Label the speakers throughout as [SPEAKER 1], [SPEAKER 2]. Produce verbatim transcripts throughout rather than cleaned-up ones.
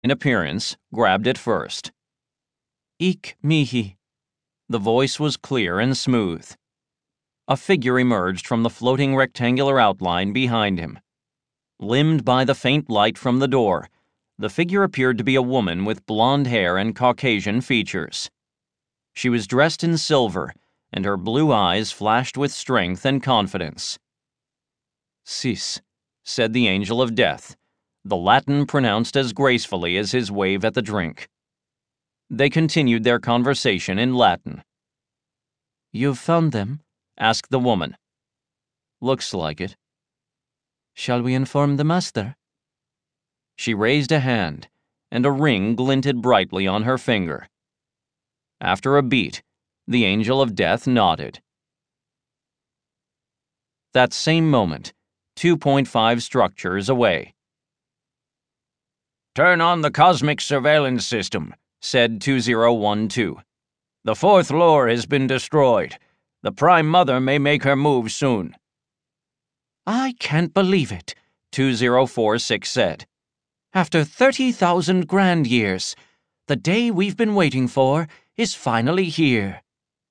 [SPEAKER 1] in appearance, grabbed it first.
[SPEAKER 2] Ik mihi.
[SPEAKER 1] The voice was clear and smooth. A figure emerged from the floating rectangular outline behind him. Limned by the faint light from the door, the figure appeared to be a woman with blonde hair and Caucasian features. She was dressed in silver, and her blue eyes flashed with strength and confidence.
[SPEAKER 2] Sis,
[SPEAKER 1] said the Angel of Death, the Latin pronounced as gracefully as his wave at the drink. They continued their conversation in Latin.
[SPEAKER 2] You've found them?
[SPEAKER 1] asked the woman.
[SPEAKER 2] Looks like it. Shall we inform the master?
[SPEAKER 1] She raised a hand, and a ring glinted brightly on her finger. After a beat, the Angel of Death nodded. That same moment, two point five structures away.
[SPEAKER 3] Turn on the cosmic surveillance system, said two zero one two. The fourth lore has been destroyed. The Prime Mother may make her move soon.
[SPEAKER 2] I can't believe it,
[SPEAKER 1] two zero four six said.
[SPEAKER 2] After thirty thousand grand years, the day we've been waiting for is finally here.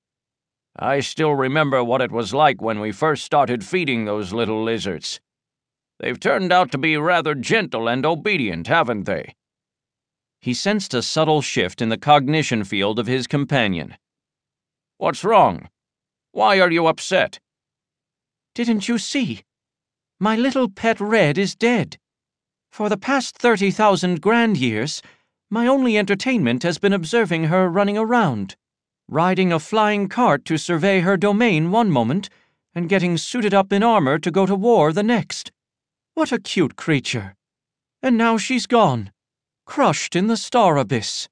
[SPEAKER 3] I still remember what it was like when we first started feeding those little lizards. They've turned out to be rather gentle and obedient, haven't they?
[SPEAKER 1] He sensed a subtle shift in the cognition field of his companion.
[SPEAKER 3] What's wrong? Why are you upset?
[SPEAKER 2] Didn't you see? My little pet Red is dead. For the past thirty thousand grand years, my only entertainment has been observing her running around, riding a flying cart to survey her domain one moment, and getting suited up in armor to go to war the next. What a cute creature. And now she's gone, crushed in the star abyss.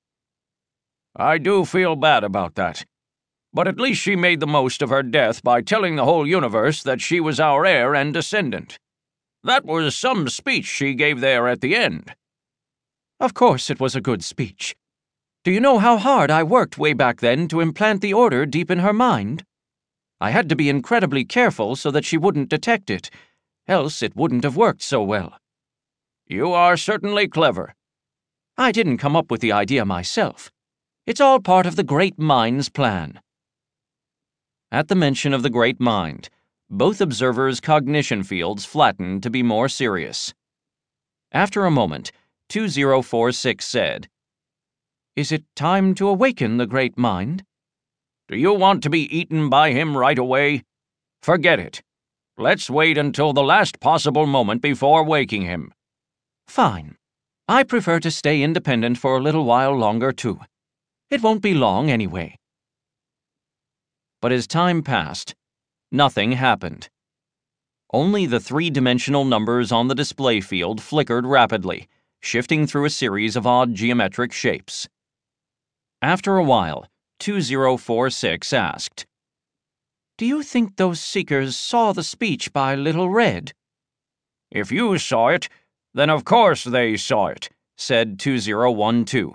[SPEAKER 3] I do feel bad about that. But at least she made the most of her death by telling the whole universe that she was our heir and descendant. That was some speech she gave there at the end.
[SPEAKER 2] Of course it was a good speech. Do you know how hard I worked way back then to implant the order deep in her mind? I had to be incredibly careful so that she wouldn't detect it, else it wouldn't have worked so well.
[SPEAKER 3] You are certainly clever.
[SPEAKER 2] I didn't come up with the idea myself. It's all part of the Great Mind's plan.
[SPEAKER 1] At the mention of the Great Mind, both observers' cognition fields flattened to be more serious. After a moment, two zero four six said,
[SPEAKER 2] Is it time to awaken the Great Mind?
[SPEAKER 3] Do you want to be eaten by him right away? Forget it. Let's wait until the last possible moment before waking him.
[SPEAKER 2] Fine. I prefer to stay independent for a little while longer, too. It won't be long anyway.
[SPEAKER 1] But as time passed, nothing happened. Only the three-dimensional numbers on the display field flickered rapidly, shifting through a series of odd geometric shapes. After a while, two zero four six asked,
[SPEAKER 2] Do you think those seekers saw the speech by Little Red?
[SPEAKER 3] If you saw it, then of course they saw it, said two zero one two.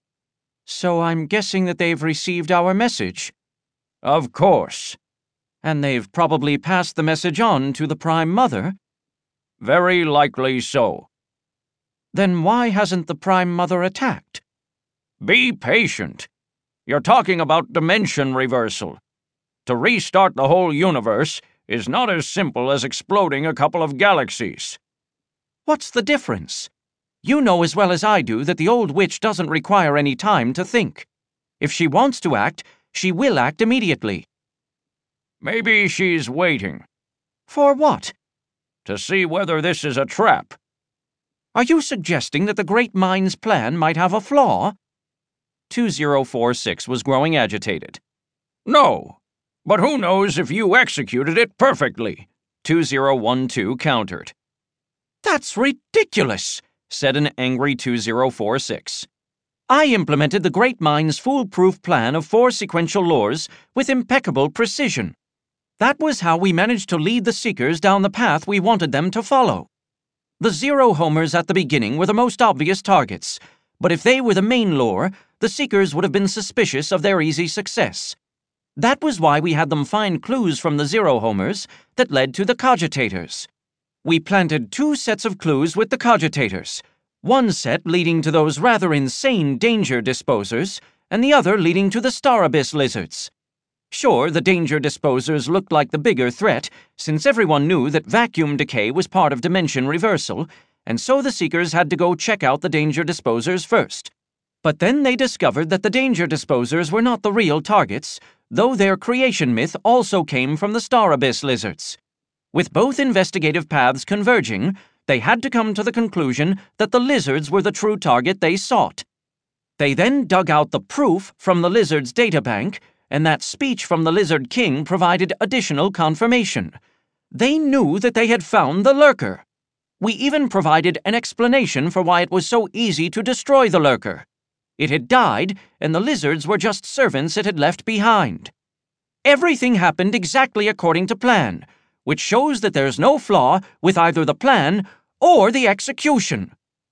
[SPEAKER 2] So I'm guessing that they've received our message.
[SPEAKER 3] Of course.
[SPEAKER 2] And they've probably passed the message on to the Prime Mother?
[SPEAKER 3] Very likely so.
[SPEAKER 2] Then why hasn't the Prime Mother attacked?
[SPEAKER 3] Be patient. You're talking about dimension reversal. To restart the whole universe is not as simple as exploding a couple of galaxies.
[SPEAKER 2] What's the difference? You know as well as I do that the old witch doesn't require any time to think. If she wants to act, she will act immediately.
[SPEAKER 3] Maybe she's waiting.
[SPEAKER 2] For what?
[SPEAKER 3] To see whether this is a trap.
[SPEAKER 2] Are you suggesting that the Great Mind's plan might have a flaw?
[SPEAKER 1] two zero four six was growing agitated.
[SPEAKER 3] No, but who knows if you executed it perfectly,
[SPEAKER 1] two zero one two countered.
[SPEAKER 2] That's ridiculous,
[SPEAKER 1] said an angry two zero four six.
[SPEAKER 2] I implemented the Great Mind's foolproof plan of four sequential lores with impeccable precision. That was how we managed to lead the Seekers down the path we wanted them to follow. The zero homers at the beginning were the most obvious targets, but if they were the main lore, the Seekers would have been suspicious of their easy success. That was why we had them find clues from the zero homers that led to the cogitators. We planted two sets of clues with the cogitators, One set leading to those rather insane danger disposers, and the other leading to the Star Abyss lizards. Sure, the danger disposers looked like the bigger threat, since everyone knew that vacuum decay was part of dimension reversal, and so the Seekers had to go check out the danger disposers first. But then they discovered that the danger disposers were not the real targets, though their creation myth also came from the Star Abyss lizards. With both investigative paths converging, they had to come to the conclusion that the lizards were the true target they sought. They then dug out the proof from the lizards' databank, and that speech from the Lizard King provided additional confirmation. They knew that they had found the Lurker. We even provided an explanation for why it was so easy to destroy the Lurker. It had died, and the lizards were just servants it had left behind. Everything happened exactly according to plan, which shows that there's no flaw with either the plan or the execution.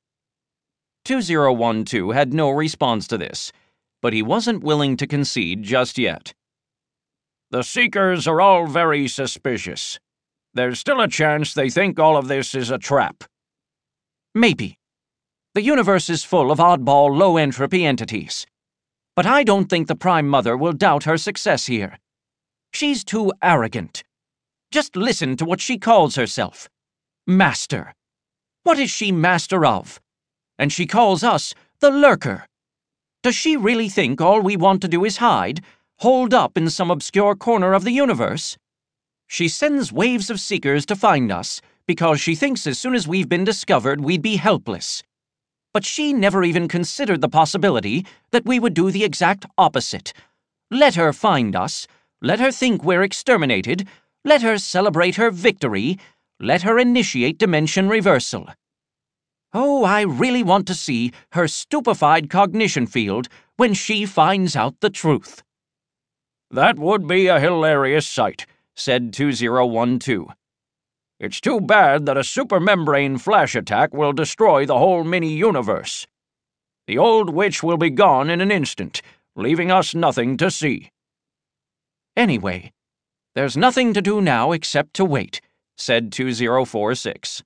[SPEAKER 1] two zero one two had no response to this, but he wasn't willing to concede just yet.
[SPEAKER 3] The Seekers are all very suspicious. There's still a chance they think all of this is a trap.
[SPEAKER 2] Maybe. The universe is full of oddball, low-entropy entities. But I don't think the Prime Mother will doubt her success here. She's too arrogant. Just listen to what she calls herself. Master. What is she master of? And she calls us the Lurker. Does she really think all we want to do is hide, holed up in some obscure corner of the universe? She sends waves of Seekers to find us because she thinks as soon as we've been discovered we'd be helpless. But she never even considered the possibility that we would do the exact opposite. Let her find us, let her think we're exterminated, let her celebrate her victory, let her initiate dimension reversal. Oh, I really want to see her stupefied cognition field when she finds out the truth.
[SPEAKER 3] That would be a hilarious sight, said two zero one two. It's too bad that a supermembrane flash attack will destroy the whole mini-universe. The old witch will be gone in an instant, leaving us nothing to see.
[SPEAKER 2] Anyway, there's nothing to do now except to wait, said two zero four six.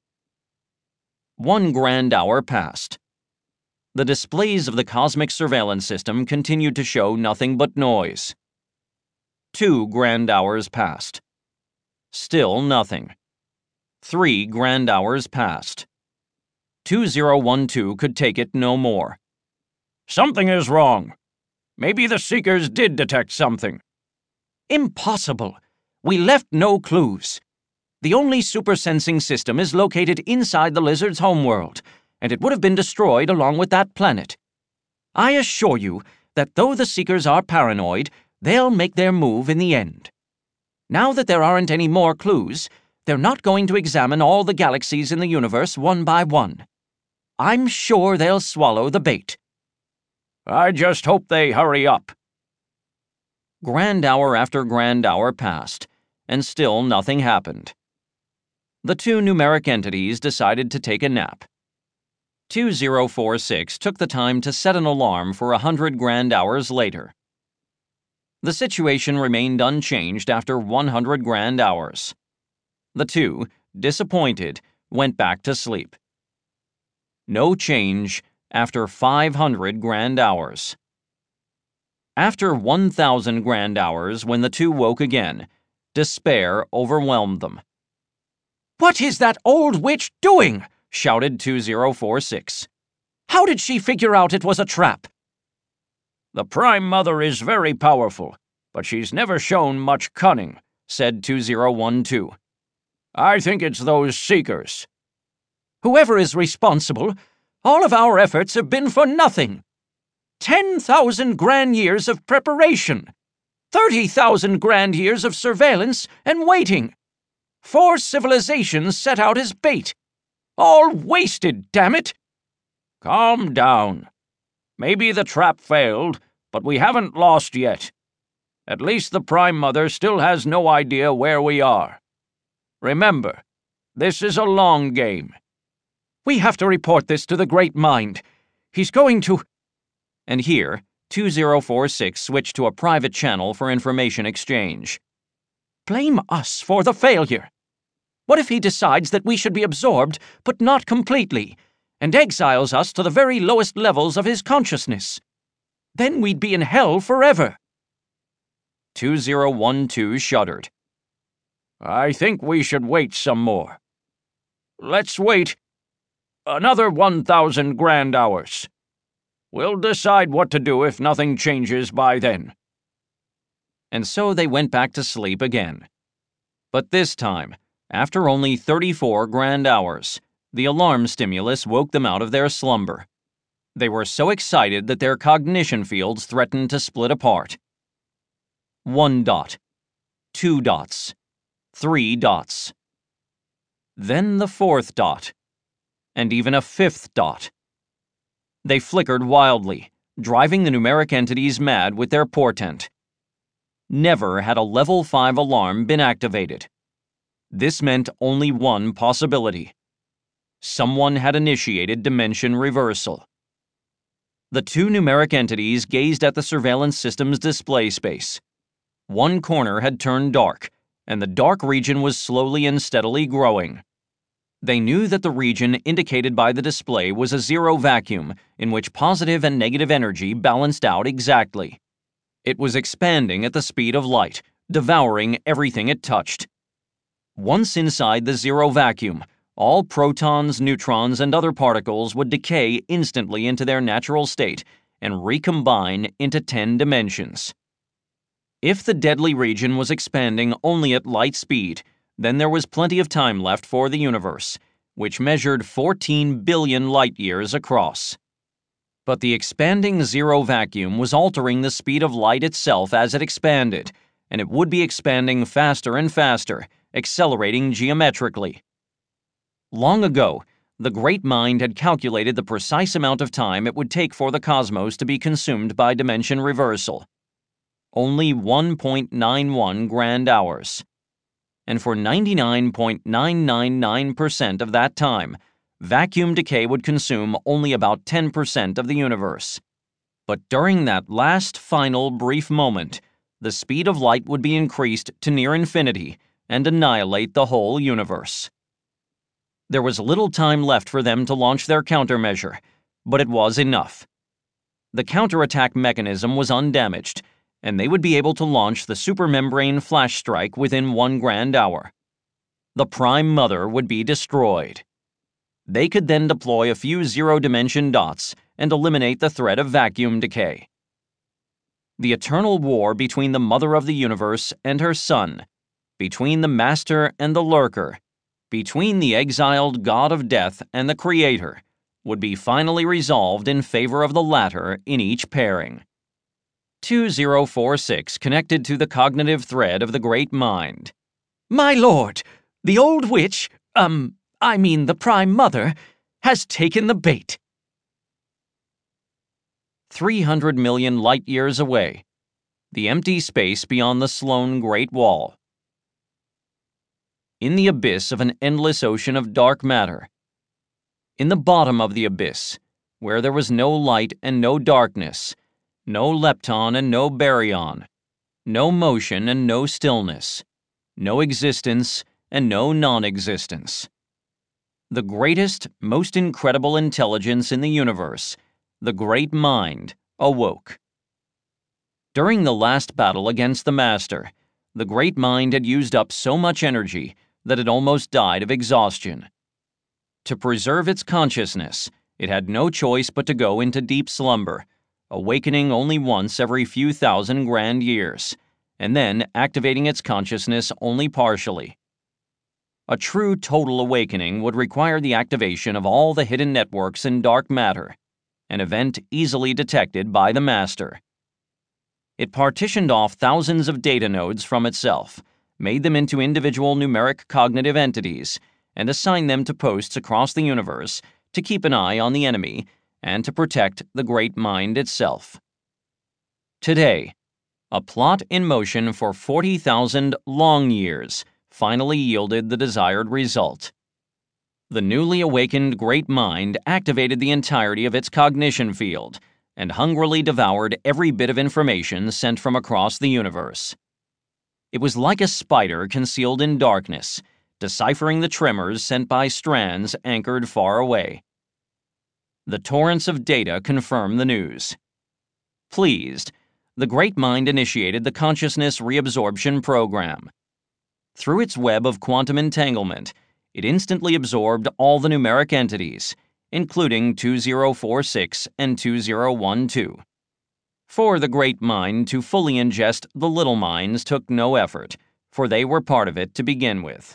[SPEAKER 1] One grand hour passed. The displays of the cosmic surveillance system continued to show nothing but noise. Two grand hours passed. Still nothing. Three grand hours passed. two zero one two could take it no more.
[SPEAKER 3] Something is wrong. Maybe the Seekers did detect something.
[SPEAKER 2] Impossible. We left no clues. The only super-sensing system is located inside the lizard's homeworld, and it would have been destroyed along with that planet. I assure you that though the Seekers are paranoid, they'll make their move in the end. Now that there aren't any more clues, they're not going to examine all the galaxies in the universe one by one. I'm sure they'll swallow the bait.
[SPEAKER 3] I just hope they hurry up.
[SPEAKER 1] Grand hour after grand hour passed, and still nothing happened. The two numeric entities decided to take a nap. two zero four six took the time to set an alarm for a hundred grand hours later. The situation remained unchanged after one hundred grand hours. The two, disappointed, went back to sleep. No change after five hundred grand hours. After one thousand grand hours, when the two woke again, despair overwhelmed them.
[SPEAKER 2] What is that old witch doing? Shouted two zero four six. How did she figure out it was a trap?
[SPEAKER 3] The Prime Mother is very powerful, but she's never shown much cunning, said two zero one two. I think it's those Seekers.
[SPEAKER 2] Whoever is responsible, all of our efforts have been for nothing. Ten thousand grand years of preparation. Thirty thousand grand years of surveillance and waiting. Four civilizations set out as bait. All wasted, damn it!
[SPEAKER 3] Calm down. Maybe the trap failed, but we haven't lost yet. At least the Prime Mother still has no idea where we are. Remember, this is a long game.
[SPEAKER 2] We have to report this to the Great Mind. He's going to...
[SPEAKER 1] And here, two zero four six switched to a private channel for information exchange.
[SPEAKER 2] Blame us for the failure. What if he decides that we should be absorbed, but not completely, and exiles us to the very lowest levels of his consciousness. Then we'd be in hell forever.
[SPEAKER 1] two zero one two shuddered.
[SPEAKER 3] I think we should wait some more. Let's wait another one thousand grand hours. We'll decide what to do if nothing changes by then.
[SPEAKER 1] And so they went back to sleep again. But this time, after only thirty-four grand hours, the alarm stimulus woke them out of their slumber. They were so excited that their cognition fields threatened to split apart. One dot. Two dots. Three dots. Then the fourth dot. And even a fifth dot. They flickered wildly, driving the numeric entities mad with their portent. Never had a level five alarm been activated. This meant only one possibility. Someone had initiated dimension reversal. The two numeric entities gazed at the surveillance system's display space. One corner had turned dark, and the dark region was slowly and steadily growing. They knew that the region indicated by the display was a zero vacuum in which positive and negative energy balanced out exactly. It was expanding at the speed of light, devouring everything it touched. Once inside the zero vacuum, all protons, neutrons, and other particles would decay instantly into their natural state and recombine into ten dimensions. If the deadly region was expanding only at light speed, then there was plenty of time left for the universe, which measured fourteen billion light-years across. But the expanding zero vacuum was altering the speed of light itself as it expanded, and it would be expanding faster and faster, accelerating geometrically. Long ago, the Great Mind had calculated the precise amount of time it would take for the cosmos to be consumed by dimension reversal. Only one point nine one grand hours. And for ninety-nine point nine nine nine percent of that time, vacuum decay would consume only about ten percent of the universe. But during that last final brief moment, the speed of light would be increased to near infinity and annihilate the whole universe. There was little time left for them to launch their countermeasure, but it was enough. The counterattack mechanism was undamaged, and they would be able to launch the supermembrane flash strike within one grand hour. The Prime Mother would be destroyed. They could then deploy a few zero-dimension dots and eliminate the threat of vacuum decay. The eternal war between the Mother of the Universe and her Son, between the Master and the Lurker, between the exiled God of Death and the Creator, would be finally resolved in favor of the latter in each pairing. two zero four six connected to the cognitive thread of the Great Mind.
[SPEAKER 2] My lord, the old witch, um, I mean the Prime Mother, has taken the bait.
[SPEAKER 1] three hundred million light-years away. The empty space beyond the Sloan Great Wall. In the abyss of an endless ocean of dark matter. In the bottom of the abyss, where there was no light and no darkness, no lepton and no baryon, no motion and no stillness, no existence and no non-existence. The greatest, most incredible intelligence in the universe, the Great Mind, awoke. During the last battle against the Master, the Great Mind had used up so much energy that it almost died of exhaustion. To preserve its consciousness, it had no choice but to go into deep slumber, awakening only once every few thousand grand years, and then activating its consciousness only partially. A true total awakening would require the activation of all the hidden networks in dark matter, an event easily detected by the Master. It partitioned off thousands of data nodes from itself, made them into individual numeric cognitive entities, and assigned them to posts across the universe to keep an eye on the enemy and to protect the Great Mind itself. Today, a plot in motion for forty thousand long years finally yielded the desired result. The newly awakened Great Mind activated the entirety of its cognition field and hungrily devoured every bit of information sent from across the universe. It was like a spider concealed in darkness, deciphering the tremors sent by strands anchored far away. The torrents of data confirm the news. Pleased, the Great Mind initiated the Consciousness Reabsorption Program. Through its web of quantum entanglement, it instantly absorbed all the numeric entities, including two zero four six and two zero one two. For the Great Mind to fully ingest the little minds took no effort, for they were part of it to begin with.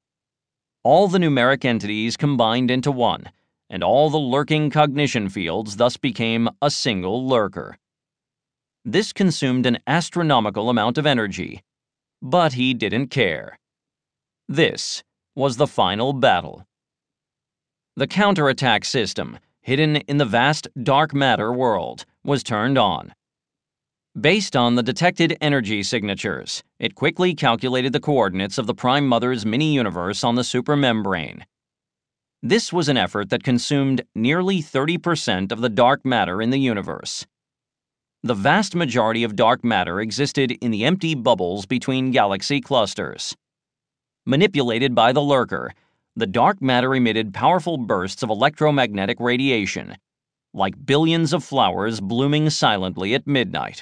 [SPEAKER 1] All the numeric entities combined into one, and all the lurking cognition fields thus became a single lurker. This consumed an astronomical amount of energy, but he didn't care. This was the final battle. The counterattack system, hidden in the vast dark matter world, was turned on. Based on the detected energy signatures, it quickly calculated the coordinates of the Prime Mother's mini-universe on the supermembrane. This was an effort that consumed nearly thirty percent of the dark matter in the universe. The vast majority of dark matter existed in the empty bubbles between galaxy clusters. Manipulated by the lurker, the dark matter emitted powerful bursts of electromagnetic radiation, like billions of flowers blooming silently at midnight.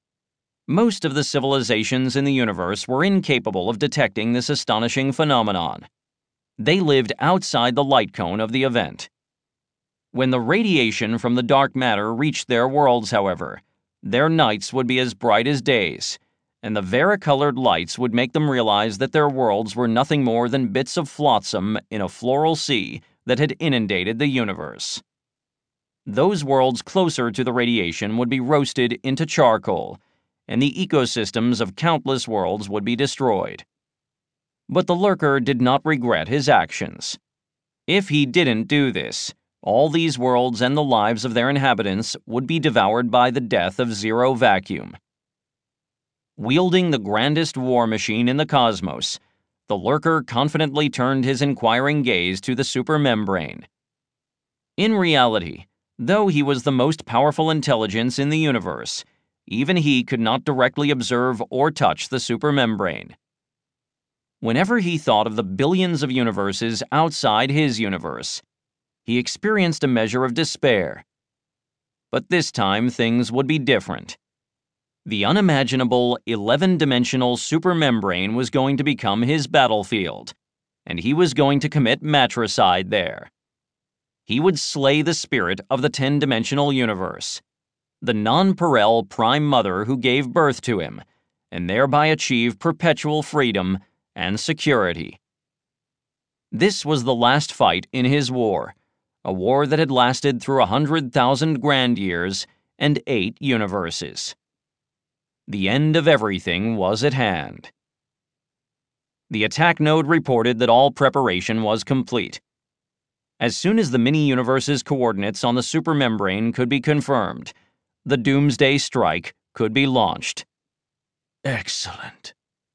[SPEAKER 1] Most of the civilizations in the universe were incapable of detecting this astonishing phenomenon. They lived outside the light cone of the event. When the radiation from the dark matter reached their worlds, however, their nights would be as bright as days, and the varicolored lights would make them realize that their worlds were nothing more than bits of flotsam in a floral sea that had inundated the universe. Those worlds closer to the radiation would be roasted into charcoal, and the ecosystems of countless worlds would be destroyed. But the lurker did not regret his actions. If he didn't do this, all these worlds and the lives of their inhabitants would be devoured by the death of zero vacuum. Wielding the grandest war machine in the cosmos, the lurker confidently turned his inquiring gaze to the supermembrane. In reality, though he was the most powerful intelligence in the universe, even he could not directly observe or touch the supermembrane. Whenever he thought of the billions of universes outside his universe, he experienced a measure of despair. But this time things would be different. The unimaginable eleven-dimensional supermembrane was going to become his battlefield, and he was going to commit matricide there. He would slay the spirit of the ten-dimensional universe, the nonpareil Prime Mother who gave birth to him, and thereby achieve perpetual freedom and security. This was the last fight in his war, a war that had lasted through a hundred thousand grand years and eight universes. The end of everything was at hand. The attack node reported that all preparation was complete. As soon as the mini-universe's coordinates on the supermembrane could be confirmed, the doomsday strike could be launched.
[SPEAKER 3] Excellent.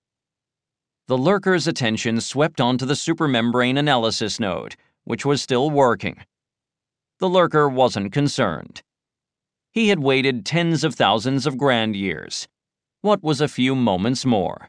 [SPEAKER 1] The lurker's attention swept onto the supermembrane analysis node, which was still working. The lurker wasn't concerned. He had waited tens of thousands of grand years. What was a few moments more?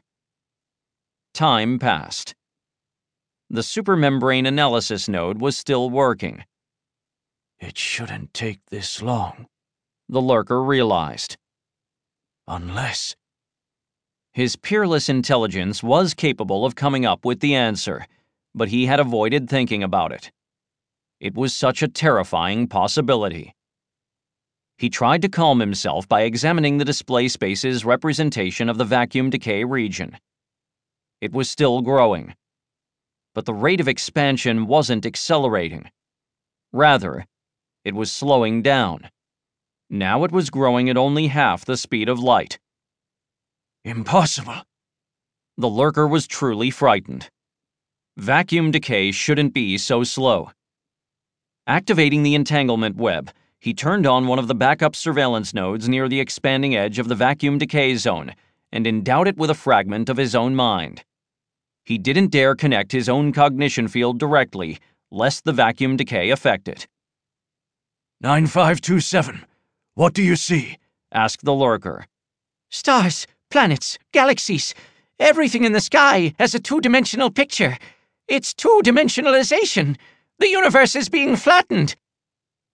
[SPEAKER 1] Time passed. The supermembrane analysis node was still working.
[SPEAKER 3] It shouldn't take this long,
[SPEAKER 1] the lurker realized.
[SPEAKER 3] Unless...
[SPEAKER 1] His peerless intelligence was capable of coming up with the answer, but he had avoided thinking about it. It was such a terrifying possibility. He tried to calm himself by examining the display space's representation of the vacuum decay region. It was still growing. But the rate of expansion wasn't accelerating. Rather, it was slowing down. Now it was growing at only half the speed of light.
[SPEAKER 3] Impossible!
[SPEAKER 1] The lurker was truly frightened. Vacuum decay shouldn't be so slow. Activating the entanglement web, he turned on one of the backup surveillance nodes near the expanding edge of the vacuum decay zone and endowed it with a fragment of his own mind. He didn't dare connect his own cognition field directly, lest the vacuum decay affect it.
[SPEAKER 3] nine five two seven, what do you see?
[SPEAKER 1] Asked the lurker.
[SPEAKER 2] Stars, planets, galaxies, everything in the sky has a two-dimensional picture. It's two-dimensionalization. The universe is being flattened.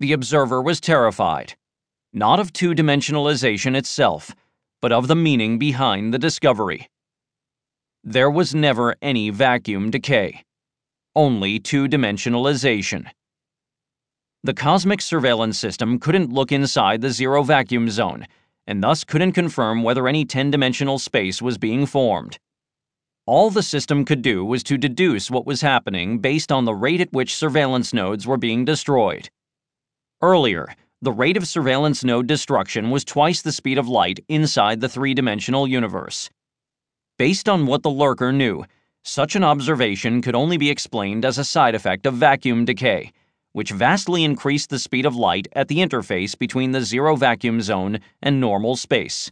[SPEAKER 1] The observer was terrified, not of two-dimensionalization itself, but of the meaning behind the discovery. There was never any vacuum decay, only two-dimensionalization. The cosmic surveillance system couldn't look inside the zero vacuum zone, and thus couldn't confirm whether any ten-dimensional space was being formed. All the system could do was to deduce what was happening based on the rate at which surveillance nodes were being destroyed. Earlier, the rate of surveillance node destruction was twice the speed of light inside the three-dimensional universe. Based on what the lurker knew, such an observation could only be explained as a side effect of vacuum decay, which vastly increased the speed of light at the interface between the zero vacuum zone and normal space.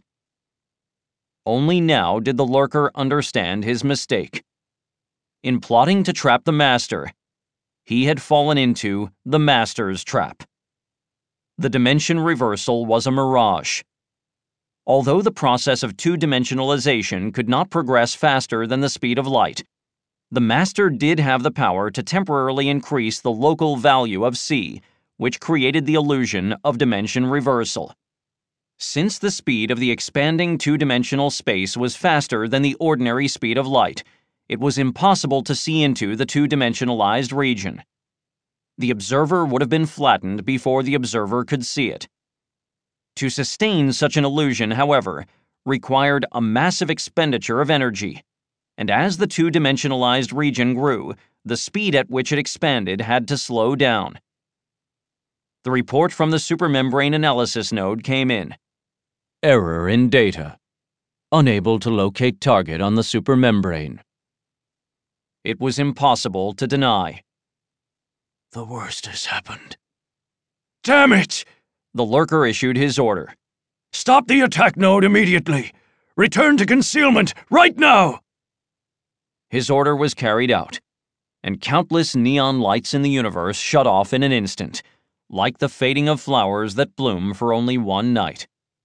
[SPEAKER 1] Only now did the lurker understand his mistake. In plotting to trap the Master, he had fallen into the Master's trap. The dimension reversal was a mirage. Although the process of two-dimensionalization could not progress faster than the speed of light, the Master did have the power to temporarily increase the local value of c, which created the illusion of dimension reversal. Since the speed of the expanding two-dimensional space was faster than the ordinary speed of light, it was impossible to see into the two-dimensionalized region. The observer would have been flattened before the observer could see it. To sustain such an illusion, however, required a massive expenditure of energy, and as the two-dimensionalized region grew, the speed at which it expanded had to slow down. The report from the supermembrane analysis node came in. Error in data. Unable to locate target on the supermembrane. It was impossible to deny.
[SPEAKER 3] The worst has happened. Damn it!
[SPEAKER 1] The lurker issued his order.
[SPEAKER 3] Stop the attack node immediately! Return to concealment right now!
[SPEAKER 1] His order was carried out, and countless neon lights in the universe shut off in an instant, like the fading of flowers that bloom for only one night.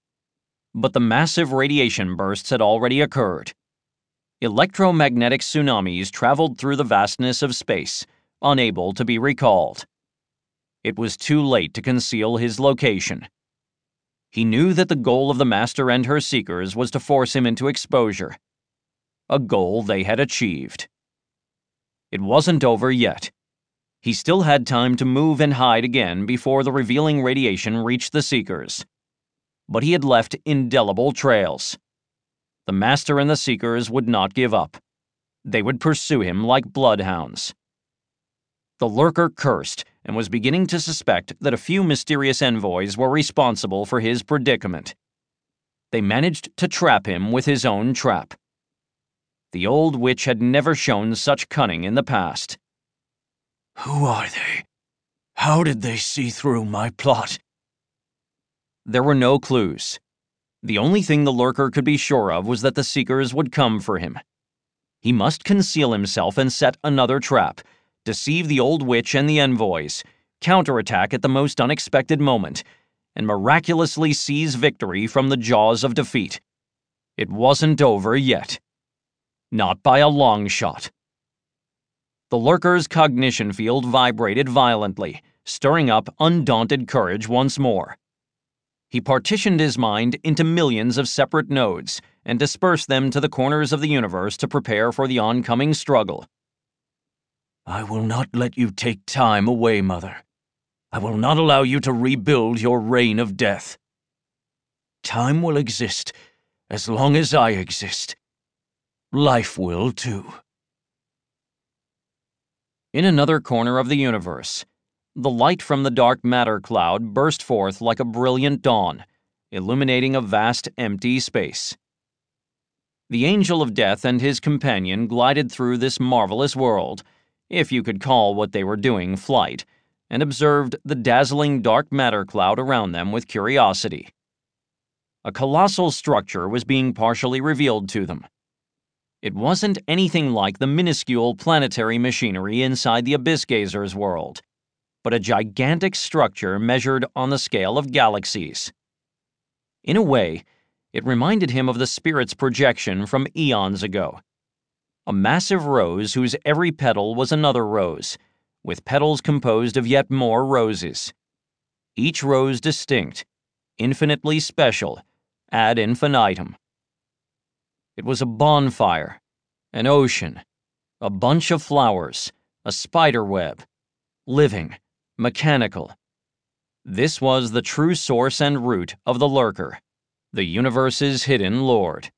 [SPEAKER 1] But the massive radiation bursts had already occurred. Electromagnetic tsunamis traveled through the vastness of space, unable to be recalled. It was too late to conceal his location. He knew that the goal of the Master and her seekers was to force him into exposure. A goal they had achieved. It wasn't over yet. He still had time to move and hide again before the revealing radiation reached the seekers. But he had left indelible trails. The Master and the seekers would not give up. They would pursue him like bloodhounds. The lurker cursed and was beginning to suspect that a few mysterious envoys were responsible for his predicament. They managed to trap him with his own trap. The old witch had never shown such cunning in the past.
[SPEAKER 3] Who are they? How did they see through my plot?
[SPEAKER 1] There were no clues. The only thing the lurker could be sure of was that the seekers would come for him. He must conceal himself and set another trap, deceive the old witch and the envoys, counterattack at the most unexpected moment, and miraculously seize victory from the jaws of defeat. It wasn't over yet. Not by a long shot. The lurker's cognition field vibrated violently, stirring up undaunted courage once more. He partitioned his mind into millions of separate nodes and dispersed them to the corners of the universe to prepare for the oncoming struggle.
[SPEAKER 3] I will not let you take time away, Mother. I will not allow you to rebuild your reign of death. Time will exist as long as I exist. Life will too.
[SPEAKER 1] In another corner of the universe, the light from the dark matter cloud burst forth like a brilliant dawn, illuminating a vast empty space. The Angel of Death and his companion glided through this marvelous world, if you could call what they were doing flight, and observed the dazzling dark matter cloud around them with curiosity. A colossal structure was being partially revealed to them. It wasn't anything like the minuscule planetary machinery inside the Abyss Gazer's world, but a gigantic structure measured on the scale of galaxies. In a way, it reminded him of the Spirit's projection from eons ago. A massive rose whose every petal was another rose, with petals composed of yet more roses. each rose distinct, infinitely special, ad infinitum. It was a bonfire, an ocean, a bunch of flowers, a spider web, living, mechanical. This was the true source and root of the Lurker, the universe's hidden lord.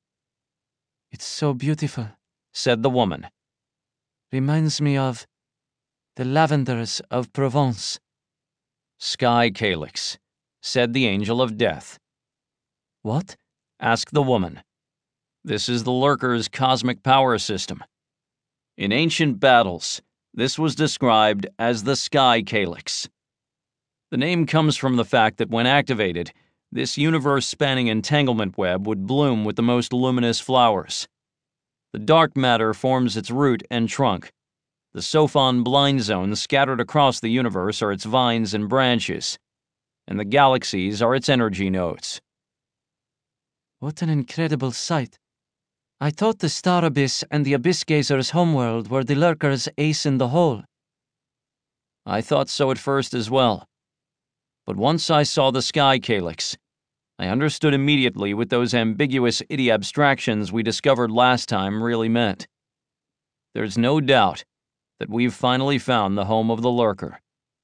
[SPEAKER 2] "It's so beautiful,"
[SPEAKER 1] said the woman.
[SPEAKER 2] "Reminds me of the lavenders of Provence."
[SPEAKER 1] "Sky calyx," said the angel of death.
[SPEAKER 2] "What?"
[SPEAKER 1] asked the woman. "This is the Lurker's cosmic power system. In ancient battles, this was described as the Sky Calyx. The name comes from the fact that when activated, this universe-spanning entanglement web would bloom with the most luminous flowers. The dark matter forms its root and trunk. The Sophon blind zones scattered across the universe are its vines and branches, and the galaxies are its energy nodes."
[SPEAKER 2] "What an incredible sight. I thought the Star Abyss and the Abyss Gazer's homeworld were the Lurker's ace in the hole."
[SPEAKER 1] "I thought so at first as well. But once I saw the Sky Calyx, I understood immediately what those ambiguous idiabstractions we discovered last time really meant. There's no doubt that we've finally found the home of the Lurker."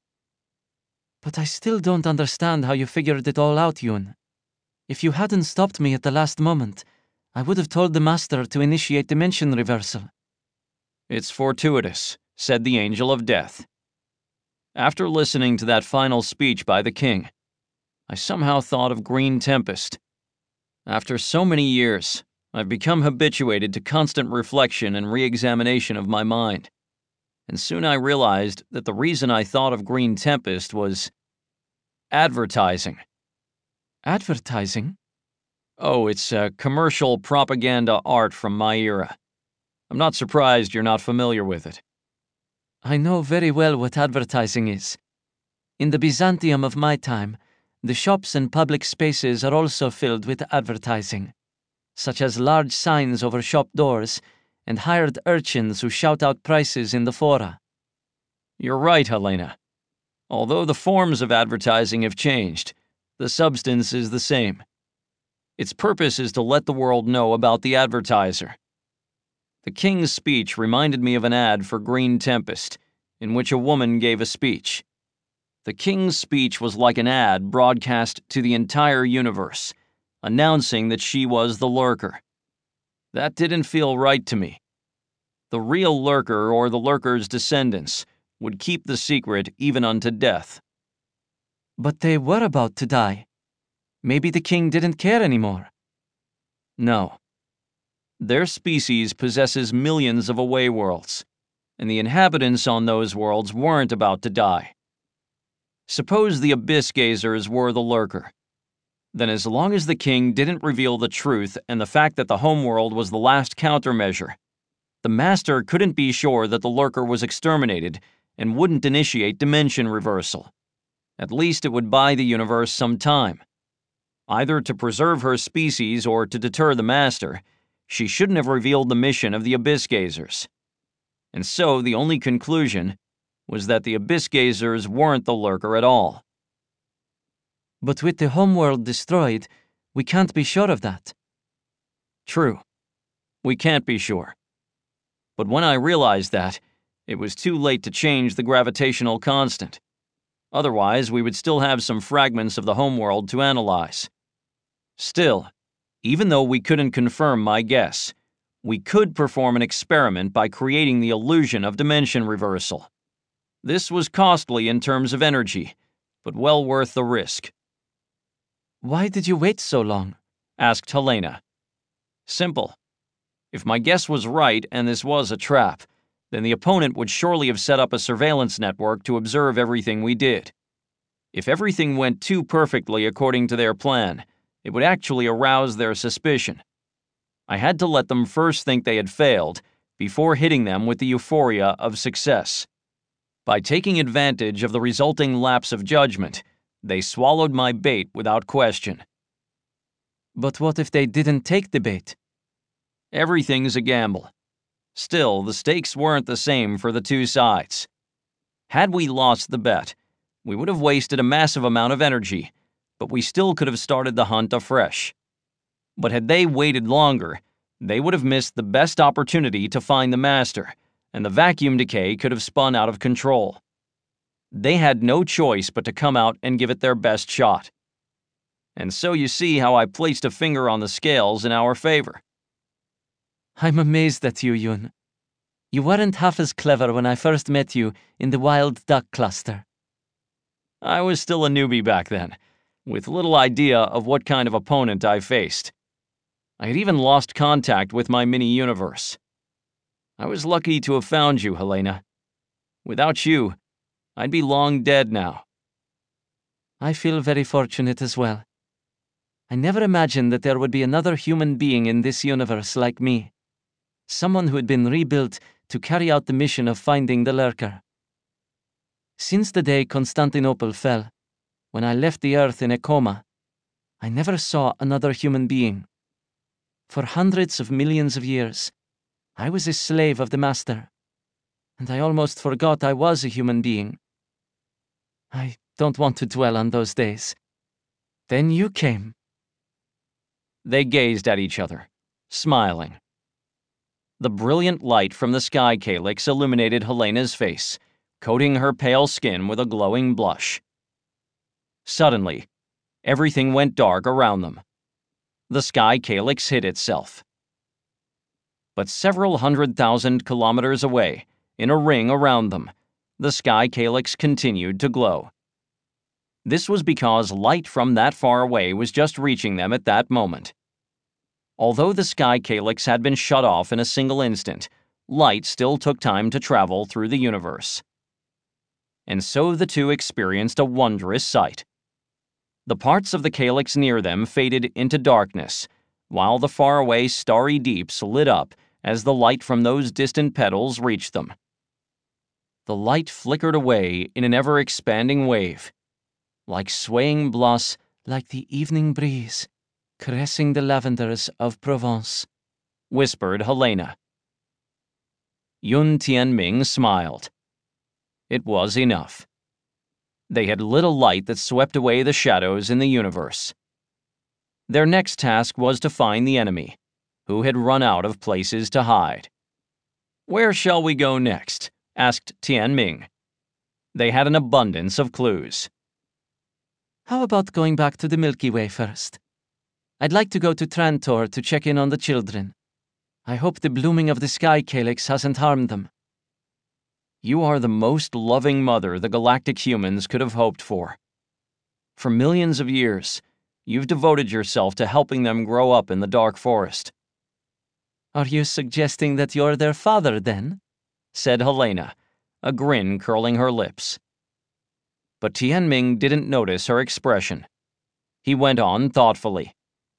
[SPEAKER 2] "But I still don't understand how you figured it all out, Yun. If you hadn't stopped me at the last moment, I would have told the Master to initiate dimension reversal."
[SPEAKER 1] "It's fortuitous," said the angel of death. "After listening to that final speech by the king, I somehow thought of Green Tempest. After so many years, I've become habituated to constant reflection and re-examination of my mind. And soon I realized that the reason I thought of Green Tempest was advertising."
[SPEAKER 2] "Advertising?"
[SPEAKER 1] "Oh, it's a commercial propaganda art from my era. I'm not surprised you're not familiar with it."
[SPEAKER 2] "I know very well what advertising is. In the Byzantium of my time, the shops and public spaces are also filled with advertising, such as large signs over shop doors and hired urchins who shout out prices in the fora."
[SPEAKER 1] "You're right, Helena. Although the forms of advertising have changed, the substance is the same. Its purpose is to let the world know about the advertiser. The king's speech reminded me of an ad for Green Tempest, in which a woman gave a speech. The king's speech was like an ad broadcast to the entire universe, announcing that she was the Lurker. That didn't feel right to me. The real Lurker or the Lurker's descendants would keep the secret even unto death."
[SPEAKER 2] "But they were about to die. Maybe the king didn't care anymore."
[SPEAKER 1] "No. Their species possesses millions of away worlds, and the inhabitants on those worlds weren't about to die. Suppose the Abyss Gazers were the Lurker. Then as long as the king didn't reveal the truth and the fact that the homeworld was the last countermeasure, the Master couldn't be sure that the Lurker was exterminated and wouldn't initiate dimension reversal. At least it would buy the universe some time. Either to preserve her species or to deter the Master, she shouldn't have revealed the mission of the Abyss Gazers. And so the only conclusion was that the Abyss Gazers weren't the Lurker at all."
[SPEAKER 2] "But with the homeworld destroyed, we can't be sure of that."
[SPEAKER 1] "True. We can't be sure. But when I realized that, it was too late to change the gravitational constant. Otherwise, we would still have some fragments of the homeworld to analyze. Still, even though we couldn't confirm my guess, we could perform an experiment by creating the illusion of dimension reversal. This was costly in terms of energy, but well worth the risk."
[SPEAKER 2] "Why did you wait so long?"
[SPEAKER 1] asked Helena. "Simple. If my guess was right and this was a trap, then the opponent would surely have set up a surveillance network to observe everything we did. If everything went too perfectly according to their plan, it would actually arouse their suspicion. I had to let them first think they had failed before hitting them with the euphoria of success. By taking advantage of the resulting lapse of judgment, they swallowed my bait without question."
[SPEAKER 2] "But what if they didn't take the bait?"
[SPEAKER 1] "Everything's a gamble. Still, the stakes weren't the same for the two sides. Had we lost the bet, We would have wasted a massive amount of energy, but we still could have started the hunt afresh. But had they waited longer, they would have missed the best opportunity to find the master, and the vacuum decay could have spun out of control. They had no choice but to come out and give it their best shot. And so you see how I placed a finger on the scales in our favor.
[SPEAKER 2] I'm amazed at you, Yun. You weren't half as clever when I first met you in the wild duck cluster.
[SPEAKER 1] I was still a newbie back then, with little idea of what kind of opponent I faced. I had even lost contact with my mini-universe. I was lucky to have found you, Helena. Without you, I'd be long dead now.
[SPEAKER 2] I feel very fortunate as well. I never imagined that there would be another human being in this universe like me. Someone who had been rebuilt to carry out the mission of finding the Lurker. Since the day Constantinople fell, when I left the Earth in a coma, I never saw another human being. For hundreds of millions of years, I was a slave of the Master, and I almost forgot I was a human being. I don't want to dwell on those days. Then you came.
[SPEAKER 1] They gazed at each other, smiling. The brilliant light from the sky calyx illuminated Helena's face, coating her pale skin with a glowing blush. Suddenly, everything went dark around them. The sky calyx hid itself. But several hundred thousand kilometers away, in a ring around them, the sky calyx continued to glow. This was because light from that far away was just reaching them at that moment. Although the sky calyx had been shut off in a single instant, light still took time to travel through the universe. And so the two experienced a wondrous sight. The parts of the calyx near them faded into darkness, while the faraway starry deeps lit up as the light from those distant petals reached them. The light flickered away in an ever-expanding wave, like swaying bloss, like the evening breeze, caressing the lavenders of Provence, whispered Helena. Yun Tianming smiled. It was enough. They had lit a light that swept away the shadows in the universe. Their next task was to find the enemy, who had run out of places to hide. Where shall we go next? Asked Tianming. They had an abundance of clues.
[SPEAKER 2] How about going back to the Milky Way first? I'd like to go to Trantor to check in on the children. I hope the blooming of the sky calyx hasn't harmed them.
[SPEAKER 1] You are the most loving mother the galactic humans could have hoped for. For millions of years, you've devoted yourself to helping them grow up in the dark forest.
[SPEAKER 2] Are you suggesting that you're their father, then?
[SPEAKER 1] Said Helena, a grin curling her lips. But Tianming didn't notice her expression. He went on thoughtfully.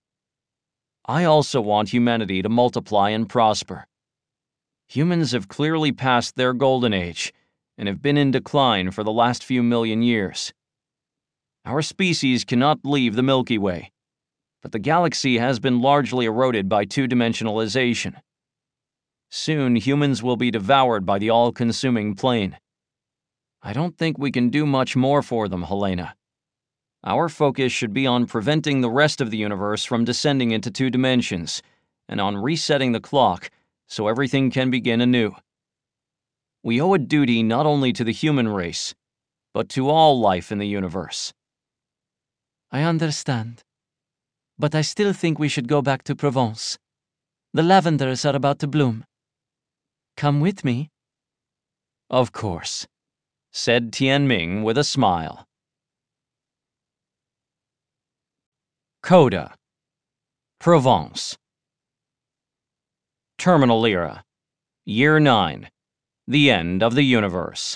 [SPEAKER 1] I also want humanity to multiply and prosper. Humans have clearly passed their golden age and have been in decline for the last few million years. Our species cannot leave the Milky Way, but the galaxy has been largely eroded by two-dimensionalization. Soon, humans will be devoured by the all-consuming plane. I don't think we can do much more for them, Helena. Our focus should be on preventing the rest of the universe from descending into two dimensions, and on resetting the clock so everything can begin anew. We owe a duty not only to the human race, but to all life in the universe.
[SPEAKER 2] I understand. But I still think we should go back to Provence. The lavenders are about to bloom. Come with me?
[SPEAKER 1] Of course, said Tianming with a smile. Coda. Provence. Terminal Era. Year nine. The end of the universe.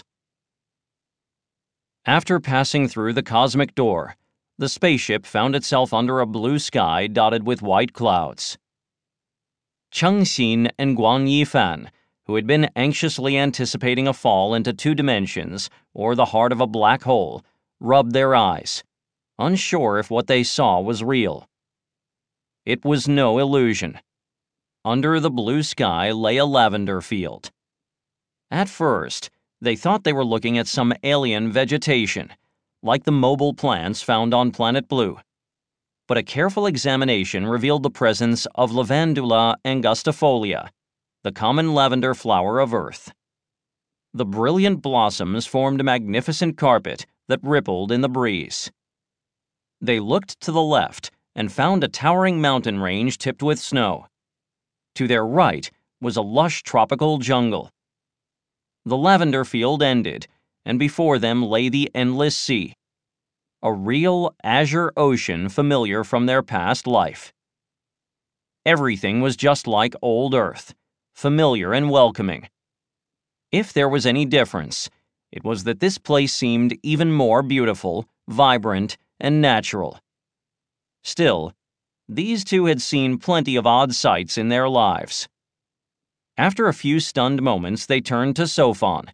[SPEAKER 1] After passing through the cosmic door, the spaceship found itself under a blue sky dotted with white clouds. Cheng Xin and Guan Yifan, who had been anxiously anticipating a fall into two dimensions or the heart of a black hole, rubbed their eyes, unsure if what they saw was real. It was no illusion. Under the blue sky lay a lavender field. At first, they thought they were looking at some alien vegetation, like the mobile plants found on Planet Blue. But a careful examination revealed the presence of Lavandula angustifolia, the common lavender flower of Earth. The brilliant blossoms formed a magnificent carpet that rippled in the breeze. They looked to the left and found a towering mountain range tipped with snow. To their right was a lush tropical jungle. The lavender field ended, and before them lay the endless sea, a real azure ocean familiar from their past life. Everything was just like old Earth, familiar and welcoming. If there was any difference, it was that this place seemed even more beautiful, vibrant, and natural. Still, these two had seen plenty of odd sights in their lives. After a few stunned moments, they turned to Sophon.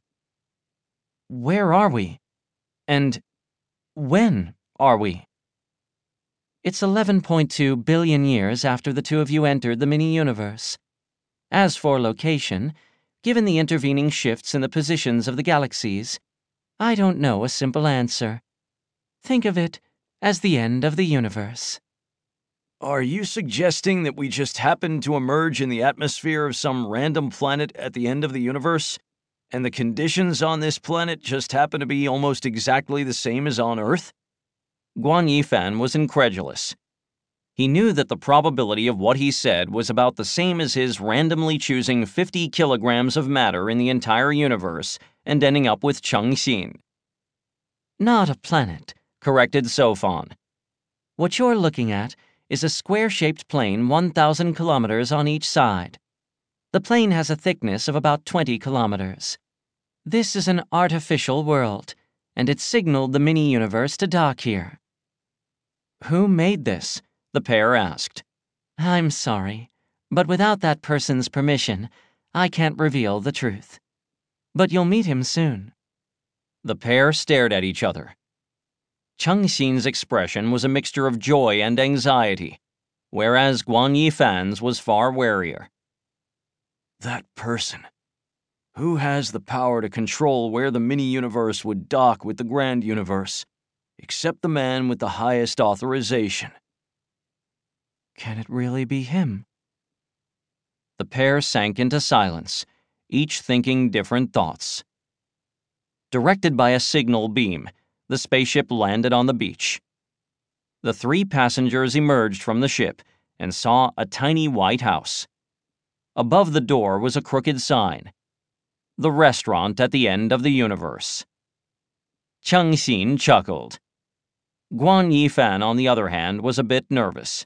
[SPEAKER 2] Where are we? And when are we? It's eleven point two billion years after the two of you entered the mini-universe. As for location, given the intervening shifts in the positions of the galaxies, I don't know a simple answer. Think of it as the end of the universe.
[SPEAKER 3] Are you suggesting that we just happened to emerge in the atmosphere of some random planet at the end of the universe, and the conditions on this planet just happen to be almost exactly the same as on Earth?
[SPEAKER 1] Guan Yifan was incredulous. He knew that the probability of what he said was about the same as his randomly choosing fifty kilograms of matter in the entire universe and ending up with Cheng Xin.
[SPEAKER 2] Not a planet,
[SPEAKER 1] corrected Sophon.
[SPEAKER 2] What you're looking at is a square-shaped plane one thousand kilometers on each side. The plane has a thickness of about twenty kilometers. This is an artificial world, and it signaled the mini-universe to dock here.
[SPEAKER 1] Who made this? The pair asked.
[SPEAKER 2] I'm sorry, but without that person's permission, I can't reveal the truth. But you'll meet him soon.
[SPEAKER 1] The pair stared at each other. Cheng Xin's expression was a mixture of joy and anxiety, whereas Guan Yifan's was far warier.
[SPEAKER 3] That person. Who has the power to control where the mini-universe would dock with the grand universe, except the man with the highest authorization?
[SPEAKER 2] Can it really be him?
[SPEAKER 1] The pair sank into silence, each thinking different thoughts. Directed by a signal beam, the spaceship landed on the beach. The three passengers emerged from the ship and saw a tiny white house. Above the door was a crooked sign, "The restaurant at the end of the universe." Cheng Xin chuckled. Guan Yifan, on the other hand, was a bit nervous.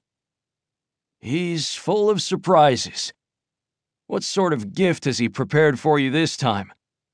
[SPEAKER 3] He's full of surprises. What sort of gift has he prepared for you this time?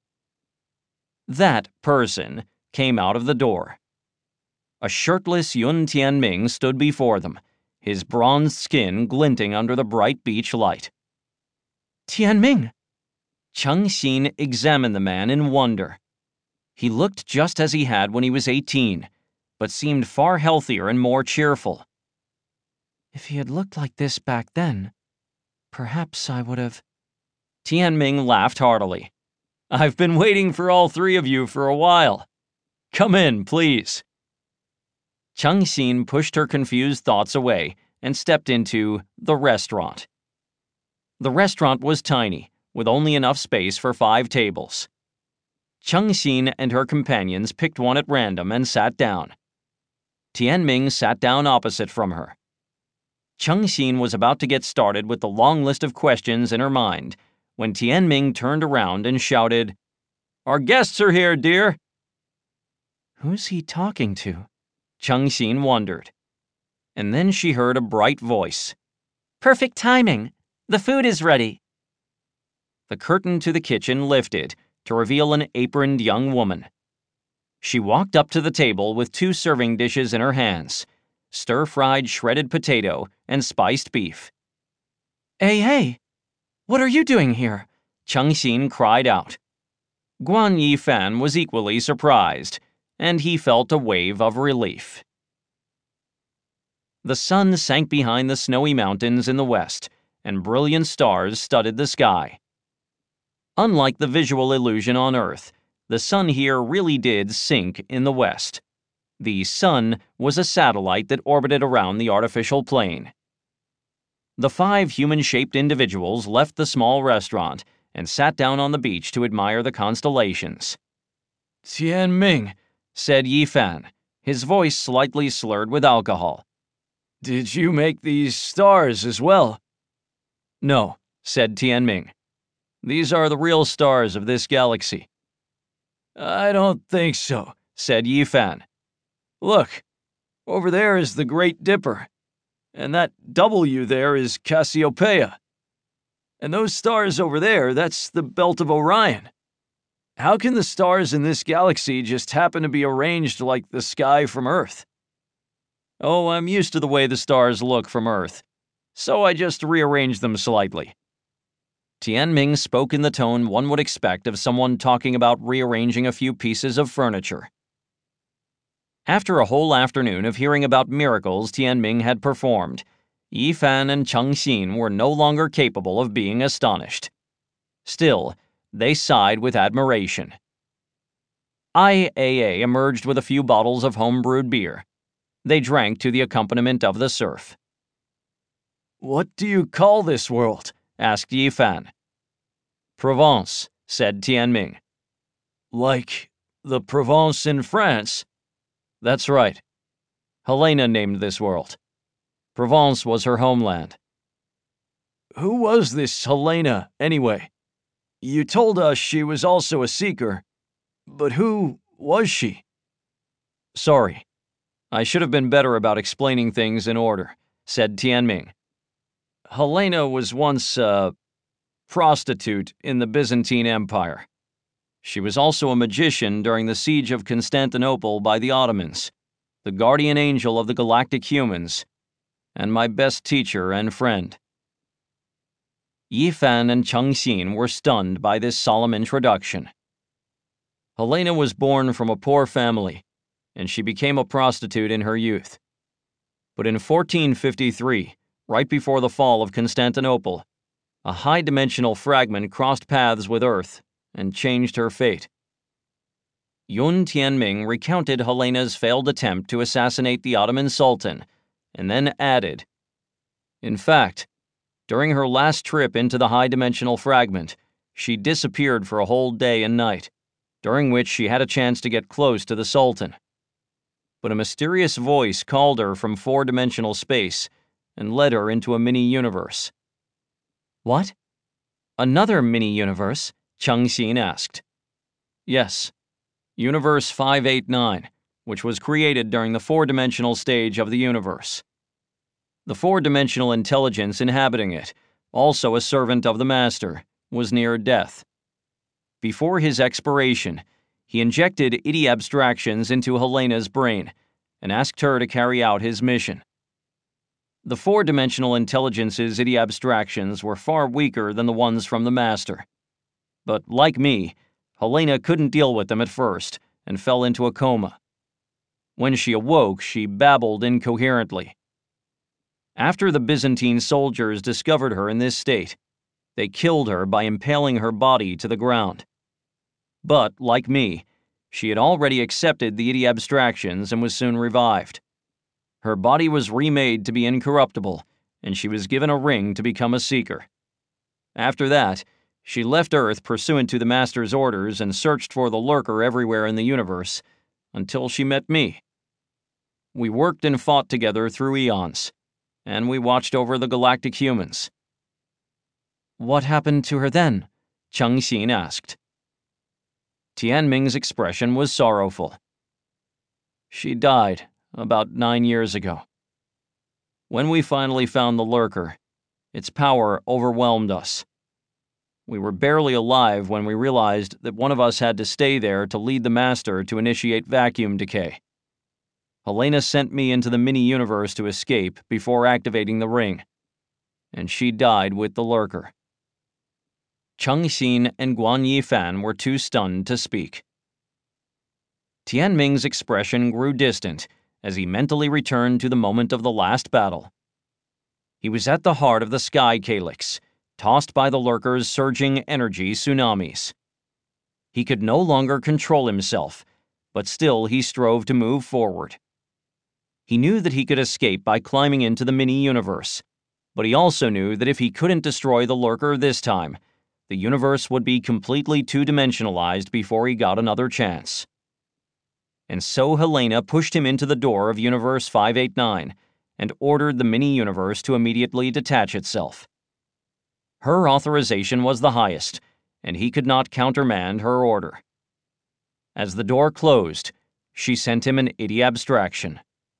[SPEAKER 1] That person came out of the door. A shirtless Yun Tianming stood before them, his bronzed skin glinting under the bright beach light.
[SPEAKER 2] Tianming!
[SPEAKER 1] Cheng Xin examined the man in wonder. He looked just as he had when he was eighteen, but seemed far healthier and more cheerful.
[SPEAKER 2] If he had looked like this back then, perhaps I would have...
[SPEAKER 1] Tianming laughed heartily. I've been waiting for all three of you for a while. Come in, please. Cheng Xin pushed her confused thoughts away and stepped into the restaurant. The restaurant was tiny, with only enough space for five tables. Cheng Xin and her companions picked one at random and sat down. Tianming sat down opposite from her. Cheng Xin was about to get started with the long list of questions in her mind when Tianming turned around and shouted, "Our guests are here, dear."
[SPEAKER 2] Who's he talking to?
[SPEAKER 1] Cheng Xin wondered. And then she heard a bright voice.
[SPEAKER 2] Perfect timing. The food is ready.
[SPEAKER 1] The curtain to the kitchen lifted to reveal an aproned young woman. She walked up to the table with two serving dishes in her hands, stir-fried shredded potato and spiced beef.
[SPEAKER 2] Hey, hey! What are you doing here?
[SPEAKER 1] Cheng Xin cried out. Guan Yifan was equally surprised, and he felt a wave of relief. The sun sank behind the snowy mountains in the west, and brilliant stars studded the sky. Unlike the visual illusion on Earth, the sun here really did sink in the west. The Sun was a satellite that orbited around the artificial plane. The five human-shaped individuals left the small restaurant and sat down on the beach to admire the constellations.
[SPEAKER 2] Tianming,
[SPEAKER 1] said Yifan, his voice slightly slurred with alcohol.
[SPEAKER 2] Did you make these stars as well?
[SPEAKER 1] No, said Tianming. These are the real stars of this galaxy.
[SPEAKER 2] I don't think so,
[SPEAKER 1] said Yifan.
[SPEAKER 2] Look, over there is the Great Dipper, and that W there is Cassiopeia. And those stars over there, that's the Belt of Orion. How can the stars in this galaxy just happen to be arranged like the sky from Earth?
[SPEAKER 1] Oh, I'm used to the way the stars look from Earth, so I just rearranged them slightly. Tianming spoke in the tone one would expect of someone talking about rearranging a few pieces of furniture. After a whole afternoon of hearing about miracles Tianming had performed, Yifan and Cheng Xin were no longer capable of being astonished. Still, they sighed with admiration. I A A emerged with a few bottles of home-brewed beer. They drank to the accompaniment of the surf.
[SPEAKER 2] What do you call this world?
[SPEAKER 1] asked Yifan. Provence, said Tianming.
[SPEAKER 2] Like the Provence in France?
[SPEAKER 1] That's right. Helena named this world. Provence was her homeland.
[SPEAKER 2] Who was this Helena, anyway? You told us she was also a seeker, but who was she?
[SPEAKER 1] Sorry. I should have been better about explaining things in order, said Tianming. Helena was once a prostitute in the Byzantine Empire. She was also a magician during the siege of Constantinople by the Ottomans, the guardian angel of the galactic humans, and my best teacher and friend. Yifan and Cheng Xin were stunned by this solemn introduction. Helena was born from a poor family, and she became a prostitute in her youth. But in fourteen fifty-three, right before the fall of Constantinople, a high-dimensional fragment crossed paths with Earth and changed her fate. Yun Tianming recounted Helena's failed attempt to assassinate the Ottoman Sultan, and then added, in fact, during her last trip into the high-dimensional fragment, she disappeared for a whole day and night, during which she had a chance to get close to the Sultan. But a mysterious voice called her from four-dimensional space and led her into a mini-universe.
[SPEAKER 2] What?
[SPEAKER 1] Another mini-universe? Cheng Xin asked. Yes, Universe five eighty-nine, which was created during the four-dimensional stage of the universe. The four-dimensional intelligence inhabiting it, also a servant of the Master, was near death. Before his expiration, he injected I D abstractions into Helena's brain and asked her to carry out his mission. The four-dimensional intelligence's I D abstractions were far weaker than the ones from the Master. But like me, Helena couldn't deal with them at first and fell into a coma. When she awoke, she babbled incoherently. After the Byzantine soldiers discovered her in this state, they killed her by impaling her body to the ground. But, like me, she had already accepted the I D abstractions and was soon revived. Her body was remade to be incorruptible, and she was given a ring to become a seeker. After that, she left Earth pursuant to the Master's orders and searched for the lurker everywhere in the universe, until she met me. We worked and fought together through eons, and we watched over the galactic humans.
[SPEAKER 2] What happened to her then?
[SPEAKER 1] Cheng Xin asked. Tianming's expression was sorrowful. She died about nine years ago. When we finally found the lurker, its power overwhelmed us. We were barely alive when we realized that one of us had to stay there to lead the Master to initiate vacuum decay. Helena sent me into the mini-universe to escape before activating the ring, and she died with the lurker. Cheng Xin and Guan Yifan were too stunned to speak. Tianming's expression grew distant as he mentally returned to the moment of the last battle. He was at the heart of the Sky Calyx, tossed by the lurker's surging energy tsunamis. He could no longer control himself, but still he strove to move forward. He knew that he could escape by climbing into the mini-universe, but he also knew that if he couldn't destroy the lurker this time, the universe would be completely two-dimensionalized before he got another chance. And so Helena pushed him into the door of Universe five eighty-nine and ordered the mini-universe to immediately detach itself. Her authorization was the highest, and he could not countermand her order. As the door closed, she sent him an itty abstraction.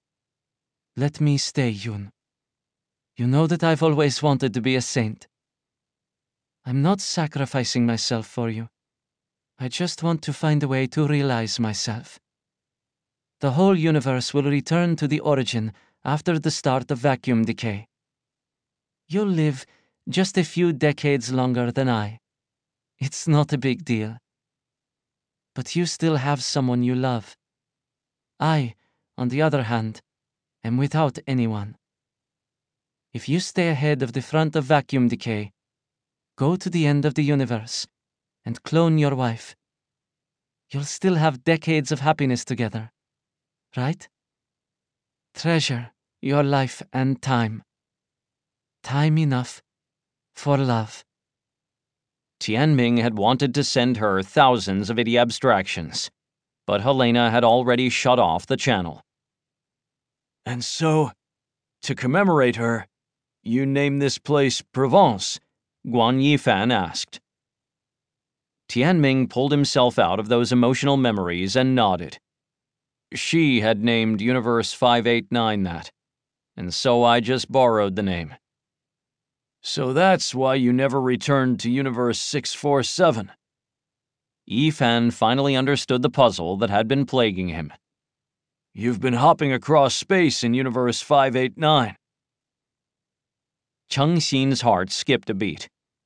[SPEAKER 2] Let me stay, Yun. You know that I've always wanted to be a saint. I'm not sacrificing myself for you. I just want to find a way to realize myself. The whole universe will return to the origin after the start of vacuum decay. You'll live just a few decades longer than I. It's not a big deal. But you still have someone you love. I, on the other hand, am without anyone. If you stay ahead of the front of vacuum decay, go to the end of the universe and clone your wife. You'll still have decades of happiness together, right? Treasure your life and time. Time enough for love.
[SPEAKER 1] Tianming had wanted to send her thousands of itty abstractions, but Helena had already shut off the channel.
[SPEAKER 3] And so, to commemorate her, you name this place Provence?
[SPEAKER 1] Guan Yifan asked. Tianming pulled himself out of those emotional memories and nodded. She had named Universe five eighty-nine that, and so I just borrowed the name.
[SPEAKER 3] So that's why you never returned to Universe six forty-seven.
[SPEAKER 1] Yifan finally understood the puzzle that had been plaguing him.
[SPEAKER 3] You've been hopping across space in Universe five eighty-nine.
[SPEAKER 1] Cheng Xin's heart skipped a beat.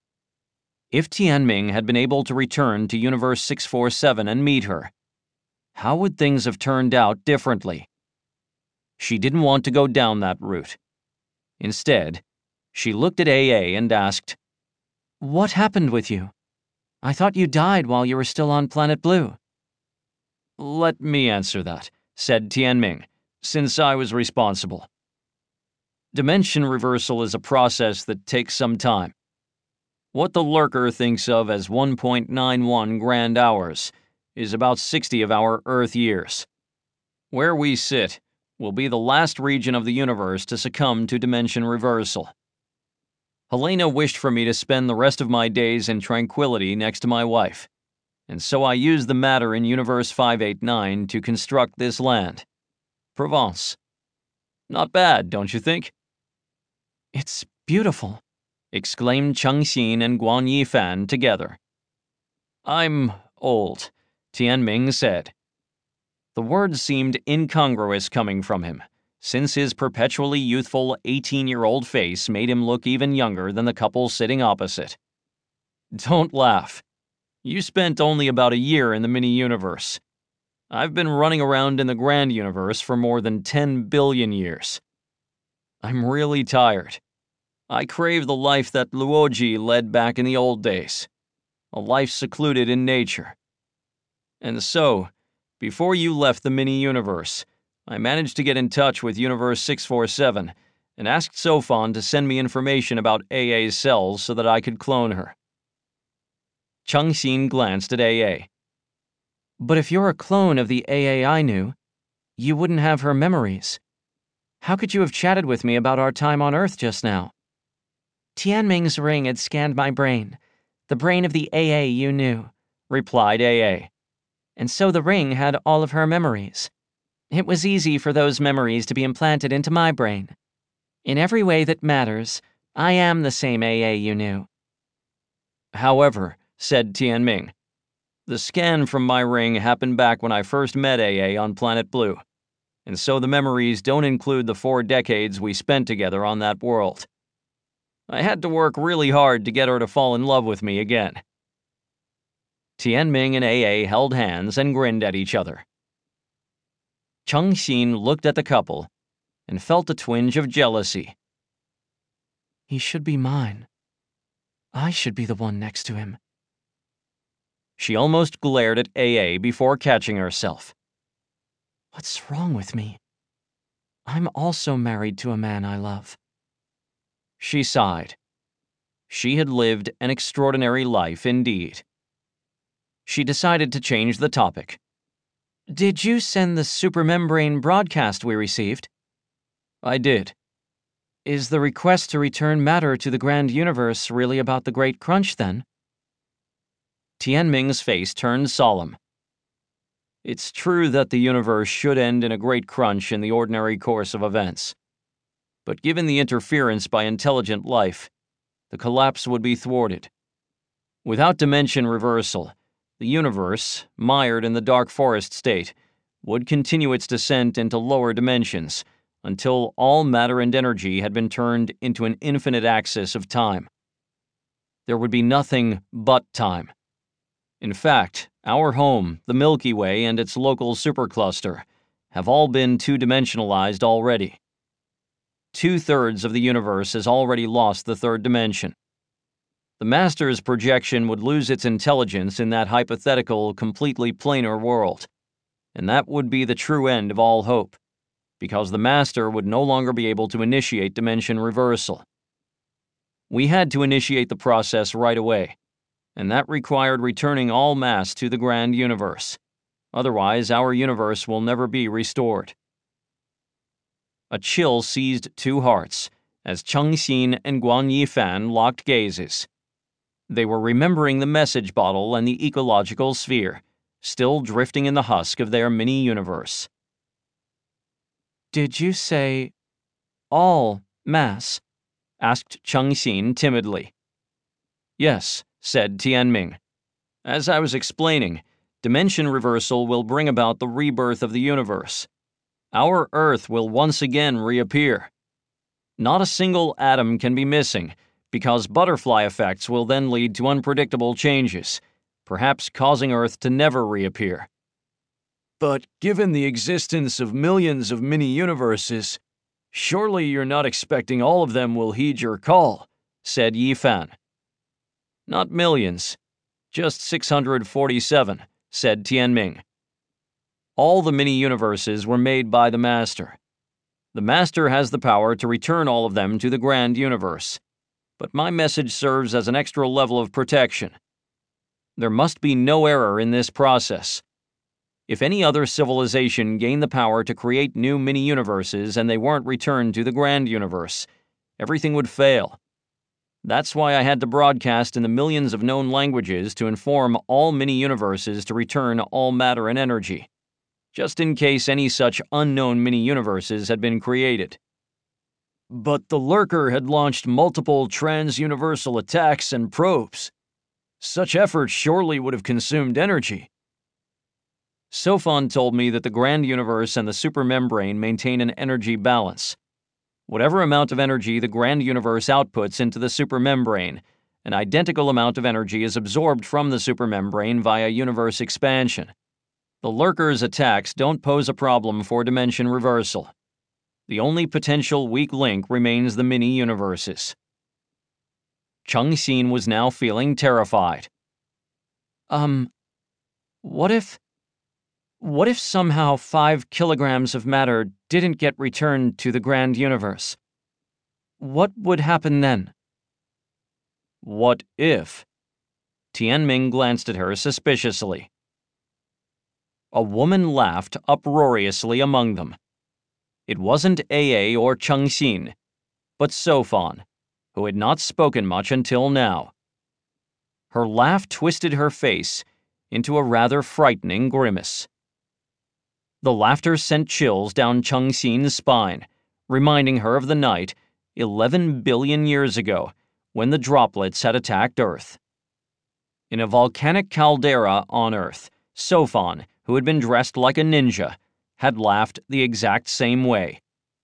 [SPEAKER 1] If Tianming had been able to return to Universe six forty-seven and meet her, how would things have turned out differently? She didn't want to go down that route. Instead, she looked at A A and asked,
[SPEAKER 2] What happened with you? I thought you died while you were still on Planet Blue.
[SPEAKER 1] Let me answer that, said Tianming, since I was responsible. Dimension reversal is a process that takes some time. What the lurker thinks of as one point nine one grand hours is about sixty of our Earth years. Where we sit will be the last region of the universe to succumb to dimension reversal. Helena wished for me to spend the rest of my days in tranquility next to my wife, and so I used the matter in Universe five eighty-nine to construct this land. Provence. Not bad, don't you think?
[SPEAKER 2] It's beautiful,
[SPEAKER 1] exclaimed Cheng Xin and Guan Yifan together. I'm old, Tianming said. The words seemed incongruous coming from him, since his perpetually youthful eighteen-year-old face made him look even younger than the couple sitting opposite. Don't laugh. You spent only about a year in the mini-universe. I've been running around in the grand universe for more than ten billion years. I'm really tired. I crave the life that Luoji led back in the old days, a life secluded in nature. And so, before you left the mini-universe, I managed to get in touch with Universe six forty-seven and asked Sofan to send me information about A A's cells so that I could clone her. Cheng Xin glanced at A A.
[SPEAKER 2] But if you're a clone of the A A I knew, you wouldn't have her memories. How could you have chatted with me about our time on Earth just now? Tianming's ring had scanned my brain, the brain of the A A you knew, replied A A. And so the ring had all of her memories. It was easy for those memories to be implanted into my brain. In every way that matters, I am the same A A you knew.
[SPEAKER 1] However, said Tianming, the scan from my ring happened back when I first met A A on Planet Blue, and so the memories don't include the four decades we spent together on that world. I had to work really hard to get her to fall in love with me again. Tianming and A A held hands and grinned at each other. Cheng Xin looked at the couple and felt a twinge of jealousy.
[SPEAKER 2] He should be mine. I should be the one next to him.
[SPEAKER 1] She almost glared at A A before catching herself.
[SPEAKER 2] What's wrong with me? I'm also married to a man I love.
[SPEAKER 1] She sighed. She had lived an extraordinary life indeed. She decided to change the topic.
[SPEAKER 2] Did you send the supermembrane broadcast we received?
[SPEAKER 1] I did.
[SPEAKER 2] Is the request to return matter to the grand universe really about the Great Crunch, then?
[SPEAKER 1] Tianming's face turned solemn. It's true that the universe should end in a great crunch in the ordinary course of events. But given the interference by intelligent life, the collapse would be thwarted. Without dimension reversal, the universe, mired in the dark forest state, would continue its descent into lower dimensions until all matter and energy had been turned into an infinite axis of time. There would be nothing but time. In fact, our home, the Milky Way, and its local supercluster have all been two-dimensionalized already. Two-thirds of the universe has already lost the third dimension. The Master's projection would lose its intelligence in that hypothetical, completely planar world, and that would be the true end of all hope, because the Master would no longer be able to initiate dimension reversal. We had to initiate the process right away, and that required returning all mass to the grand universe. Otherwise, our universe will never be restored. A chill seized two hearts as Cheng Xin and Guan Yifan locked gazes. They were remembering the message bottle and the ecological sphere, still drifting in the husk of their mini-universe.
[SPEAKER 2] Did you say all mass? Asked Cheng Xin timidly.
[SPEAKER 1] Yes, said Tianming. As I was explaining, dimension reversal will bring about the rebirth of the universe. Our Earth will once again reappear. Not a single atom can be missing, because butterfly effects will then lead to unpredictable changes, perhaps causing Earth to never reappear. But given the existence of millions of mini-universes, surely you're not expecting all of them will heed your call, said Yifan. Not millions, just six hundred forty-seven, said Tianming. All the mini-universes were made by the Master. The Master has the power to return all of them to the grand universe, but my message serves as an extra level of protection. There must be no error in this process. If any other civilization gained the power to create new mini-universes and they weren't returned to the grand universe, everything would fail. That's why I had to broadcast in the millions of known languages to inform all mini-universes to return all matter and energy, just in case any such unknown mini-universes had been created. But the Lurker had launched multiple trans-universal attacks and probes. Such efforts surely would have consumed energy. Sophon told me that the grand universe and the supermembrane maintain an energy balance. Whatever amount of energy the grand universe outputs into the supermembrane, an identical amount of energy is absorbed from the supermembrane via universe expansion. The Lurker's attacks don't pose a problem for dimension reversal. The only potential weak link remains the mini-universes. Cheng Xin was now feeling terrified.
[SPEAKER 2] Um, what if... What if somehow five kilograms of matter didn't get returned to the grand universe? What would happen then?
[SPEAKER 1] What if? Tianming glanced at her suspiciously. A woman laughed uproariously among them. It wasn't A A or Cheng Xin, but Sophon, who had not spoken much until now. Her laugh twisted her face into a rather frightening grimace. The laughter sent chills down Cheng Xin's spine, reminding her of the night, eleven billion years ago, when the droplets had attacked Earth. In a volcanic caldera on Earth, Sophon, who had been dressed like a ninja, had laughed the exact same way.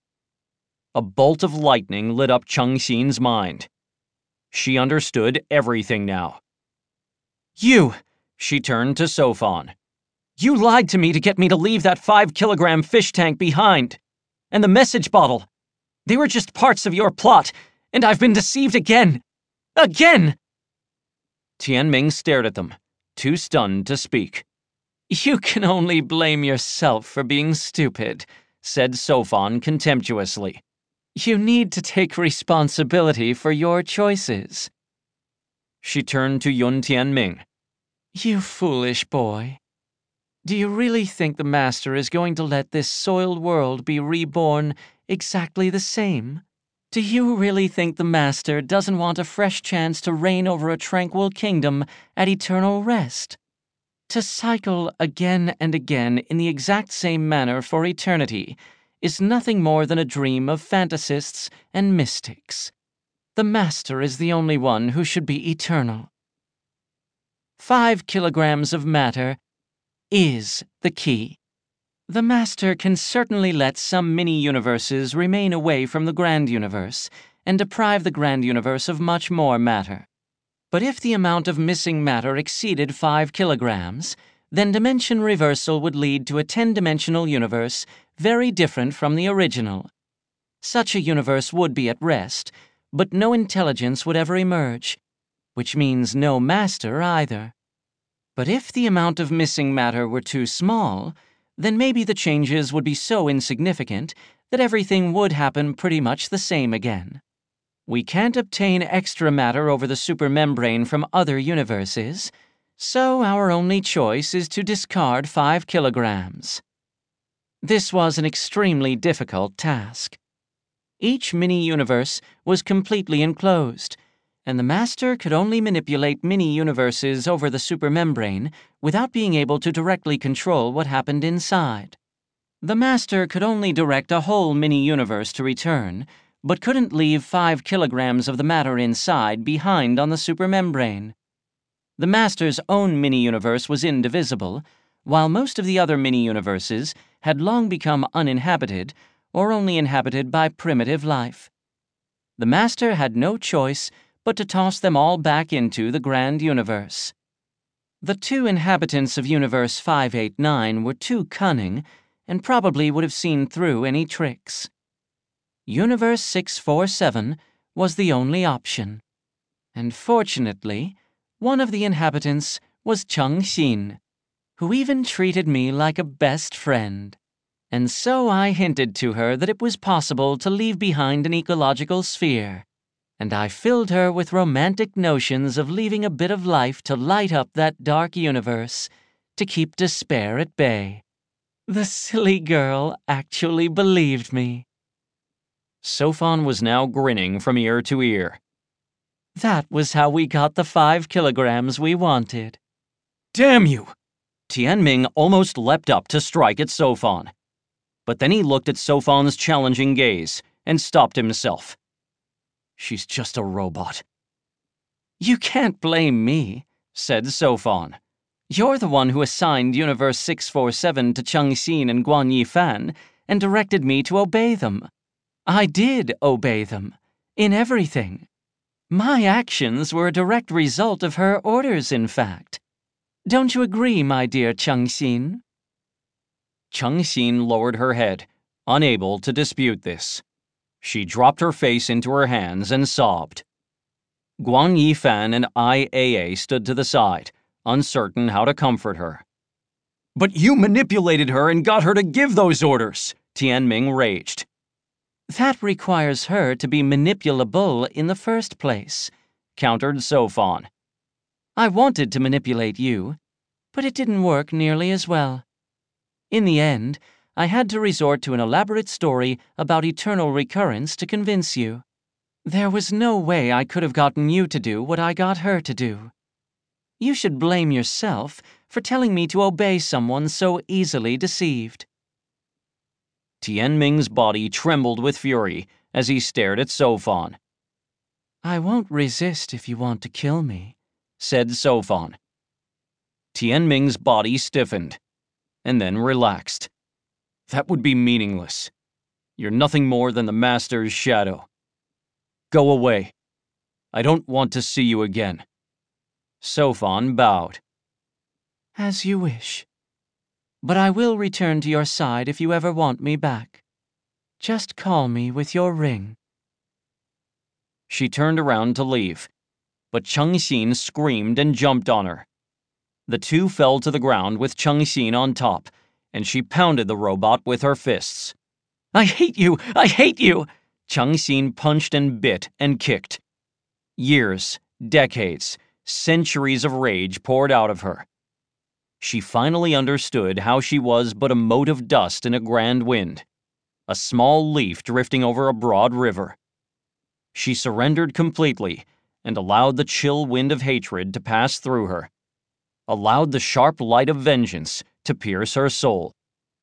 [SPEAKER 1] A bolt of lightning lit up Cheng Xin's mind. She understood everything now.
[SPEAKER 2] You!
[SPEAKER 1] She turned to Sophon.
[SPEAKER 2] You lied to me to get me to leave that five-kilogram fish tank behind. And the message bottle. They were just parts of your plot, and I've been deceived again. Again!
[SPEAKER 1] Tianming stared at them, too stunned to speak. You can only blame yourself for being stupid, said Sophon contemptuously. You need to take responsibility for your choices. She turned to Yun Tianming. You foolish boy. Do you really think the Master is going to let this soiled world be reborn exactly the same? Do you really think the Master doesn't want a fresh chance to reign over a tranquil kingdom at eternal rest? To cycle again and again in the exact same manner for eternity is nothing more than a dream of fantasists and mystics. The Master is the only one who should be eternal. Five kilograms of matter is the key. The Master can certainly let some mini-universes remain away from the grand universe and deprive the grand universe of much more matter. But if the amount of missing matter exceeded five kilograms, then dimension reversal would lead to a ten-dimensional universe very different from the original. Such a universe would be at rest, but no intelligence would ever emerge, which means no Master either. But if the amount of missing matter were too small, then maybe the changes would be so insignificant that everything would happen pretty much the same again. We can't obtain extra matter over the supermembrane from other universes, so our only choice is to discard five kilograms. This was an extremely difficult task. Each mini-universe was completely enclosed, and the Master could only manipulate mini-universes over the supermembrane without being able to directly control what happened inside. The Master could only direct a whole mini-universe to return, but couldn't leave five kilograms of the matter inside behind on the supermembrane. The Master's own mini-universe was indivisible, while most of the other mini-universes had long become uninhabited or only inhabited by primitive life. The Master had no choice but to toss them all back into the grand universe. The two inhabitants of Universe five eight nine were too cunning and probably would have seen through any tricks. Universe six four seven was the only option. And fortunately, one of the inhabitants was Cheng Xin, who even treated me like a best friend. And so I hinted to her that it was possible to leave behind an ecological sphere, and I filled her with romantic notions of leaving a bit of life to light up that dark universe, to keep despair at bay. The silly girl actually believed me.
[SPEAKER 3] Sophon was now grinning from ear to ear.
[SPEAKER 1] That was how we got the five kilograms we wanted.
[SPEAKER 3] Damn you! Tianming almost leapt up to strike at Sophon. But then he looked at Sophon's challenging gaze and stopped himself. She's just a robot.
[SPEAKER 1] You can't blame me, said Sophon. You're the one who assigned Universe six four seven to Cheng Xin and Guan Yifan and directed me to obey them. I did obey them, in everything. My actions were a direct result of her orders, in fact. Don't you agree, my dear Cheng Xin?
[SPEAKER 3] Cheng Xin lowered her head, unable to dispute this. She dropped her face into her hands and sobbed. Guan Yifan and I A A stood to the side, uncertain how to comfort her. But you manipulated her and got her to give those orders, Tianming raged.
[SPEAKER 1] That requires her to be manipulable in the first place, countered Sophon. I wanted to manipulate you, but it didn't work nearly as well. In the end, I had to resort to an elaborate story about eternal recurrence to convince you. There was no way I could have gotten you to do what I got her to do. You should blame yourself for telling me to obey someone so easily deceived.
[SPEAKER 3] Tianming's body trembled with fury as he stared at Sophon.
[SPEAKER 1] I won't resist if you want to kill me, said Sophon.
[SPEAKER 3] Tianming's body stiffened, and then relaxed. That would be meaningless. You're nothing more than the Master's shadow. Go away. I don't want to see you again. Sophon bowed.
[SPEAKER 1] As you wish. But I will return to your side if you ever want me back. Just call me with your ring.
[SPEAKER 3] She turned around to leave, but Cheng Xin screamed and jumped on her.
[SPEAKER 1] The two fell to the ground with Changxin on top, and she pounded the robot with her fists.
[SPEAKER 2] I hate you! I hate you!
[SPEAKER 1] Changxin punched and bit and kicked. Years, decades, centuries of rage poured out of her. She finally understood how she was but a mote of dust in a grand wind, a small leaf drifting over a broad river. She surrendered completely and allowed the chill wind of hatred to pass through her, allowed the sharp light of vengeance to pierce her soul.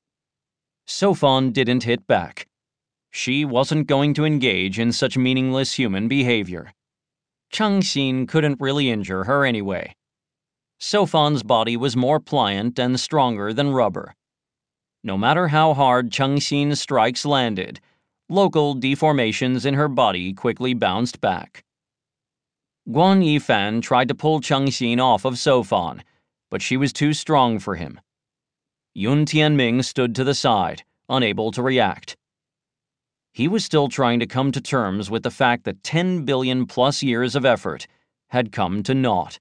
[SPEAKER 1] Sophon didn't hit back. She wasn't going to engage in such meaningless human behavior. Changxin couldn't really injure her anyway. Sophon's body was more pliant and stronger than rubber. No matter how hard Changxin's strikes landed, local deformations in her body quickly bounced back. Guan Yifan tried to pull Changxin off of Sophon, but she was too strong for him. Yun Tianming stood to the side, unable to react. He was still trying to come to terms with the fact that ten billion plus years of effort had come to naught.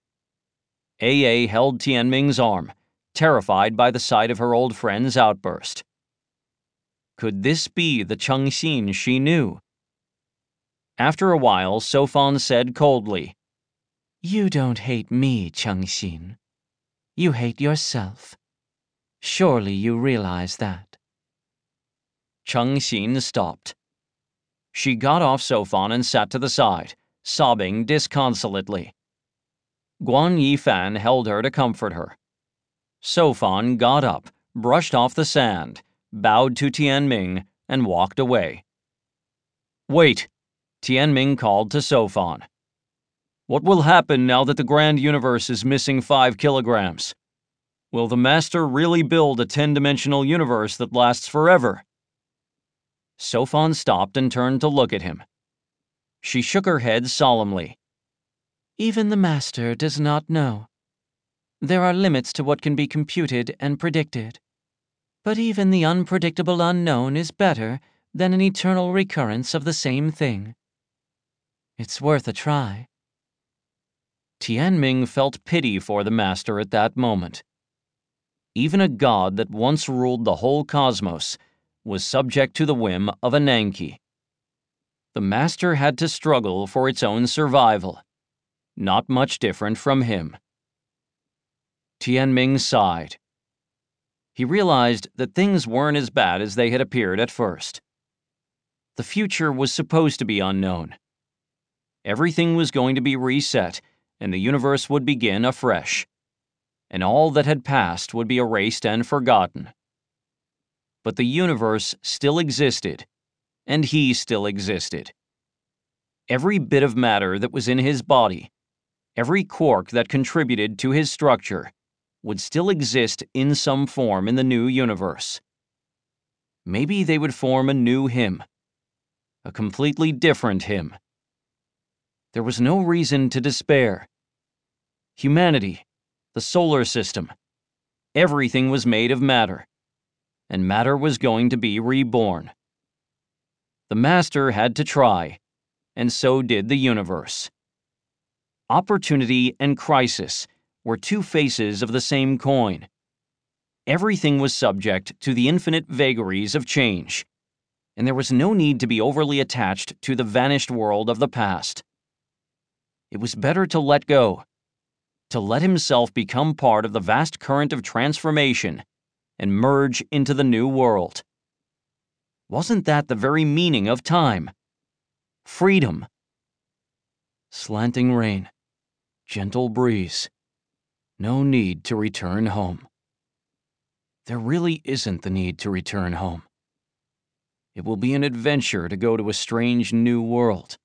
[SPEAKER 1] A A held Tianming's arm, terrified by the sight of her old friend's outburst. Could this be the Changxin she knew? After a while, Sophon said coldly,
[SPEAKER 2] You don't hate me, Changxin. You hate yourself. Surely you realize that.
[SPEAKER 1] Changxin stopped. She got off Sophon and sat to the side, sobbing disconsolately. Guan Yifan held her to comfort her. Sophon got up, brushed off the sand, bowed to Tianming, and walked away. Wait, Tianming called to Sophon. What will happen now that the Grand Universe is missing five kilograms? Will the Master really build a ten-dimensional universe that lasts forever? Sophon stopped and turned to look at him. She shook her head solemnly.
[SPEAKER 2] Even the Master does not know. There are limits to what can be computed and predicted. But even the unpredictable unknown is better than an eternal recurrence of the same thing. It's worth a try.
[SPEAKER 1] Tianming felt pity for the Master at that moment. Even a god that once ruled the whole cosmos was subject to the whim of Ananke. The Master had to struggle for its own survival, not much different from him. Tianming sighed. He realized that things weren't as bad as they had appeared at first. The future was supposed to be unknown. Everything was going to be reset, and the universe would begin afresh, and all that had passed would be erased and forgotten. But the universe still existed, and he still existed. Every bit of matter that was in his body, every quark that contributed to his structure, would still exist in some form in the new universe. Maybe they would form a new him, a completely different him. There was no reason to despair. Humanity, the solar system, everything was made of matter, and matter was going to be reborn. The Master had to try, and so did the universe. Opportunity and crisis were two faces of the same coin. Everything was subject to the infinite vagaries of change, and there was no need to be overly attached to the vanished world of the past. It was better to let go, to let himself become part of the vast current of transformation and merge into the new world. Wasn't that the very meaning of time? Freedom. Slanting rain, gentle breeze. No need to return home. There really isn't the need to return home. It will be an adventure to go to a strange new world.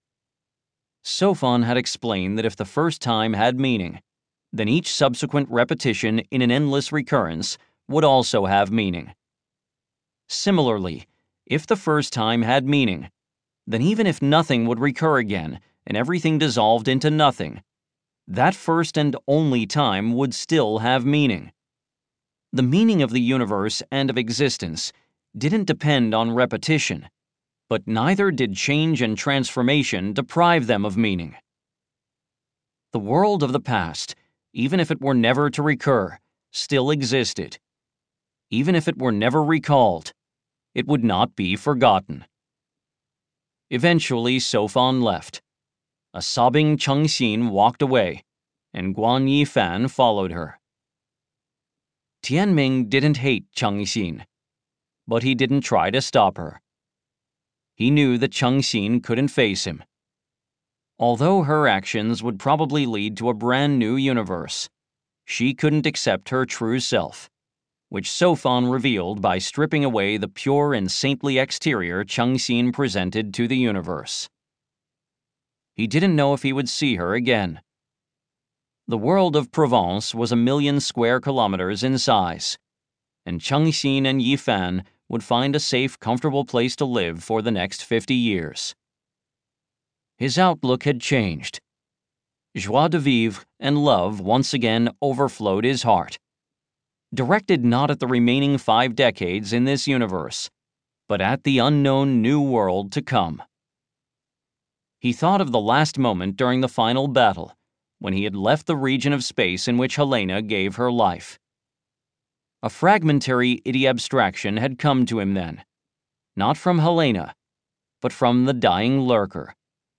[SPEAKER 1] Sophon had explained that if the first time had meaning, then each subsequent repetition in an endless recurrence would also have meaning. Similarly, if the first time had meaning, then even if nothing would recur again and everything dissolved into nothing, that first and only time would still have meaning. The meaning of the universe and of existence didn't depend on repetition, but neither did change and transformation deprive them of meaning. The world of the past even if it were never to recur, still existed. Even if it were never recalled, it would not be forgotten. Eventually, Sophon left. A sobbing Chengxin walked away, and Guan Yifan followed her. Tianming didn't hate Chengxin, but he didn't try to stop her. He knew that Chengxin couldn't face him. Although her actions would probably lead to a brand new universe, she couldn't accept her true self, which Sophon revealed by stripping away the pure and saintly exterior Chengxin presented to the universe. He didn't know if he would see her again. The world of Provence was a million square kilometers in size, and Chengxin and Yifan would find a safe, comfortable place to live for the next fifty years. His outlook had changed. Joie de vivre and love once again overflowed his heart, directed not at the remaining five decades in this universe, but at the unknown new world to come. He thought of the last moment during the final battle, when he had left the region of space in which Helena gave her life. A fragmentary idi-abstraction had come to him then, not from Helena, but from the dying lurker.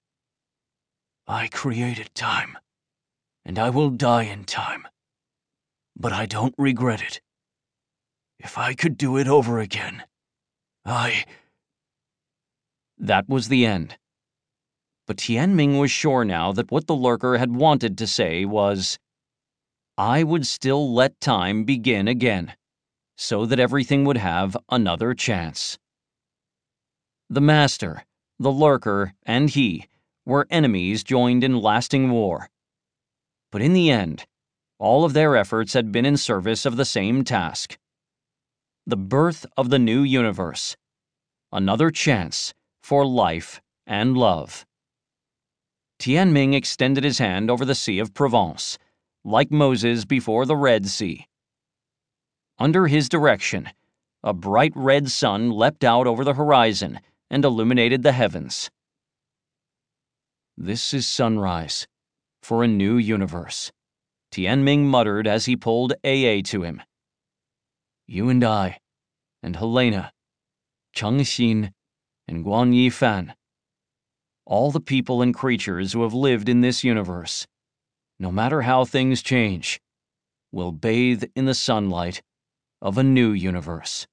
[SPEAKER 2] I created time, and I will die in time, but I don't regret it. If I could do it over again, I...
[SPEAKER 1] That was the end. But Tianming was sure now that what the lurker had wanted to say was, I would still let time begin again, so that everything would have another chance. The Master, the lurker, and he were enemies joined in lasting war. But in the end, all of their efforts had been in service of the same task: the birth of the new universe, another chance for life and love. Tianming extended his hand over the Sea of Provence, like Moses before the Red Sea. Under his direction, a bright red sun leapt out over the horizon and illuminated the heavens. This is sunrise for a new universe, Tianming muttered as he pulled A A to him. You and I, and Helena, Chengxin, and Guan Yifan, all the people and creatures who have lived in this universe, no matter how things change, will bathe in the sunlight of a new universe.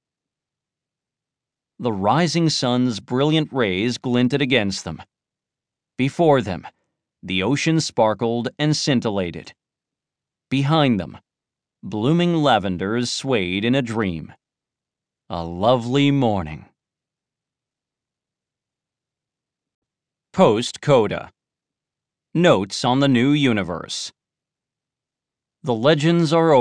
[SPEAKER 1] The rising sun's brilliant rays glinted against them. Before them, the ocean sparkled and scintillated. Behind them, blooming lavenders swayed in a dream. A lovely morning. Post-coda. Notes on the new universe. The legends are over.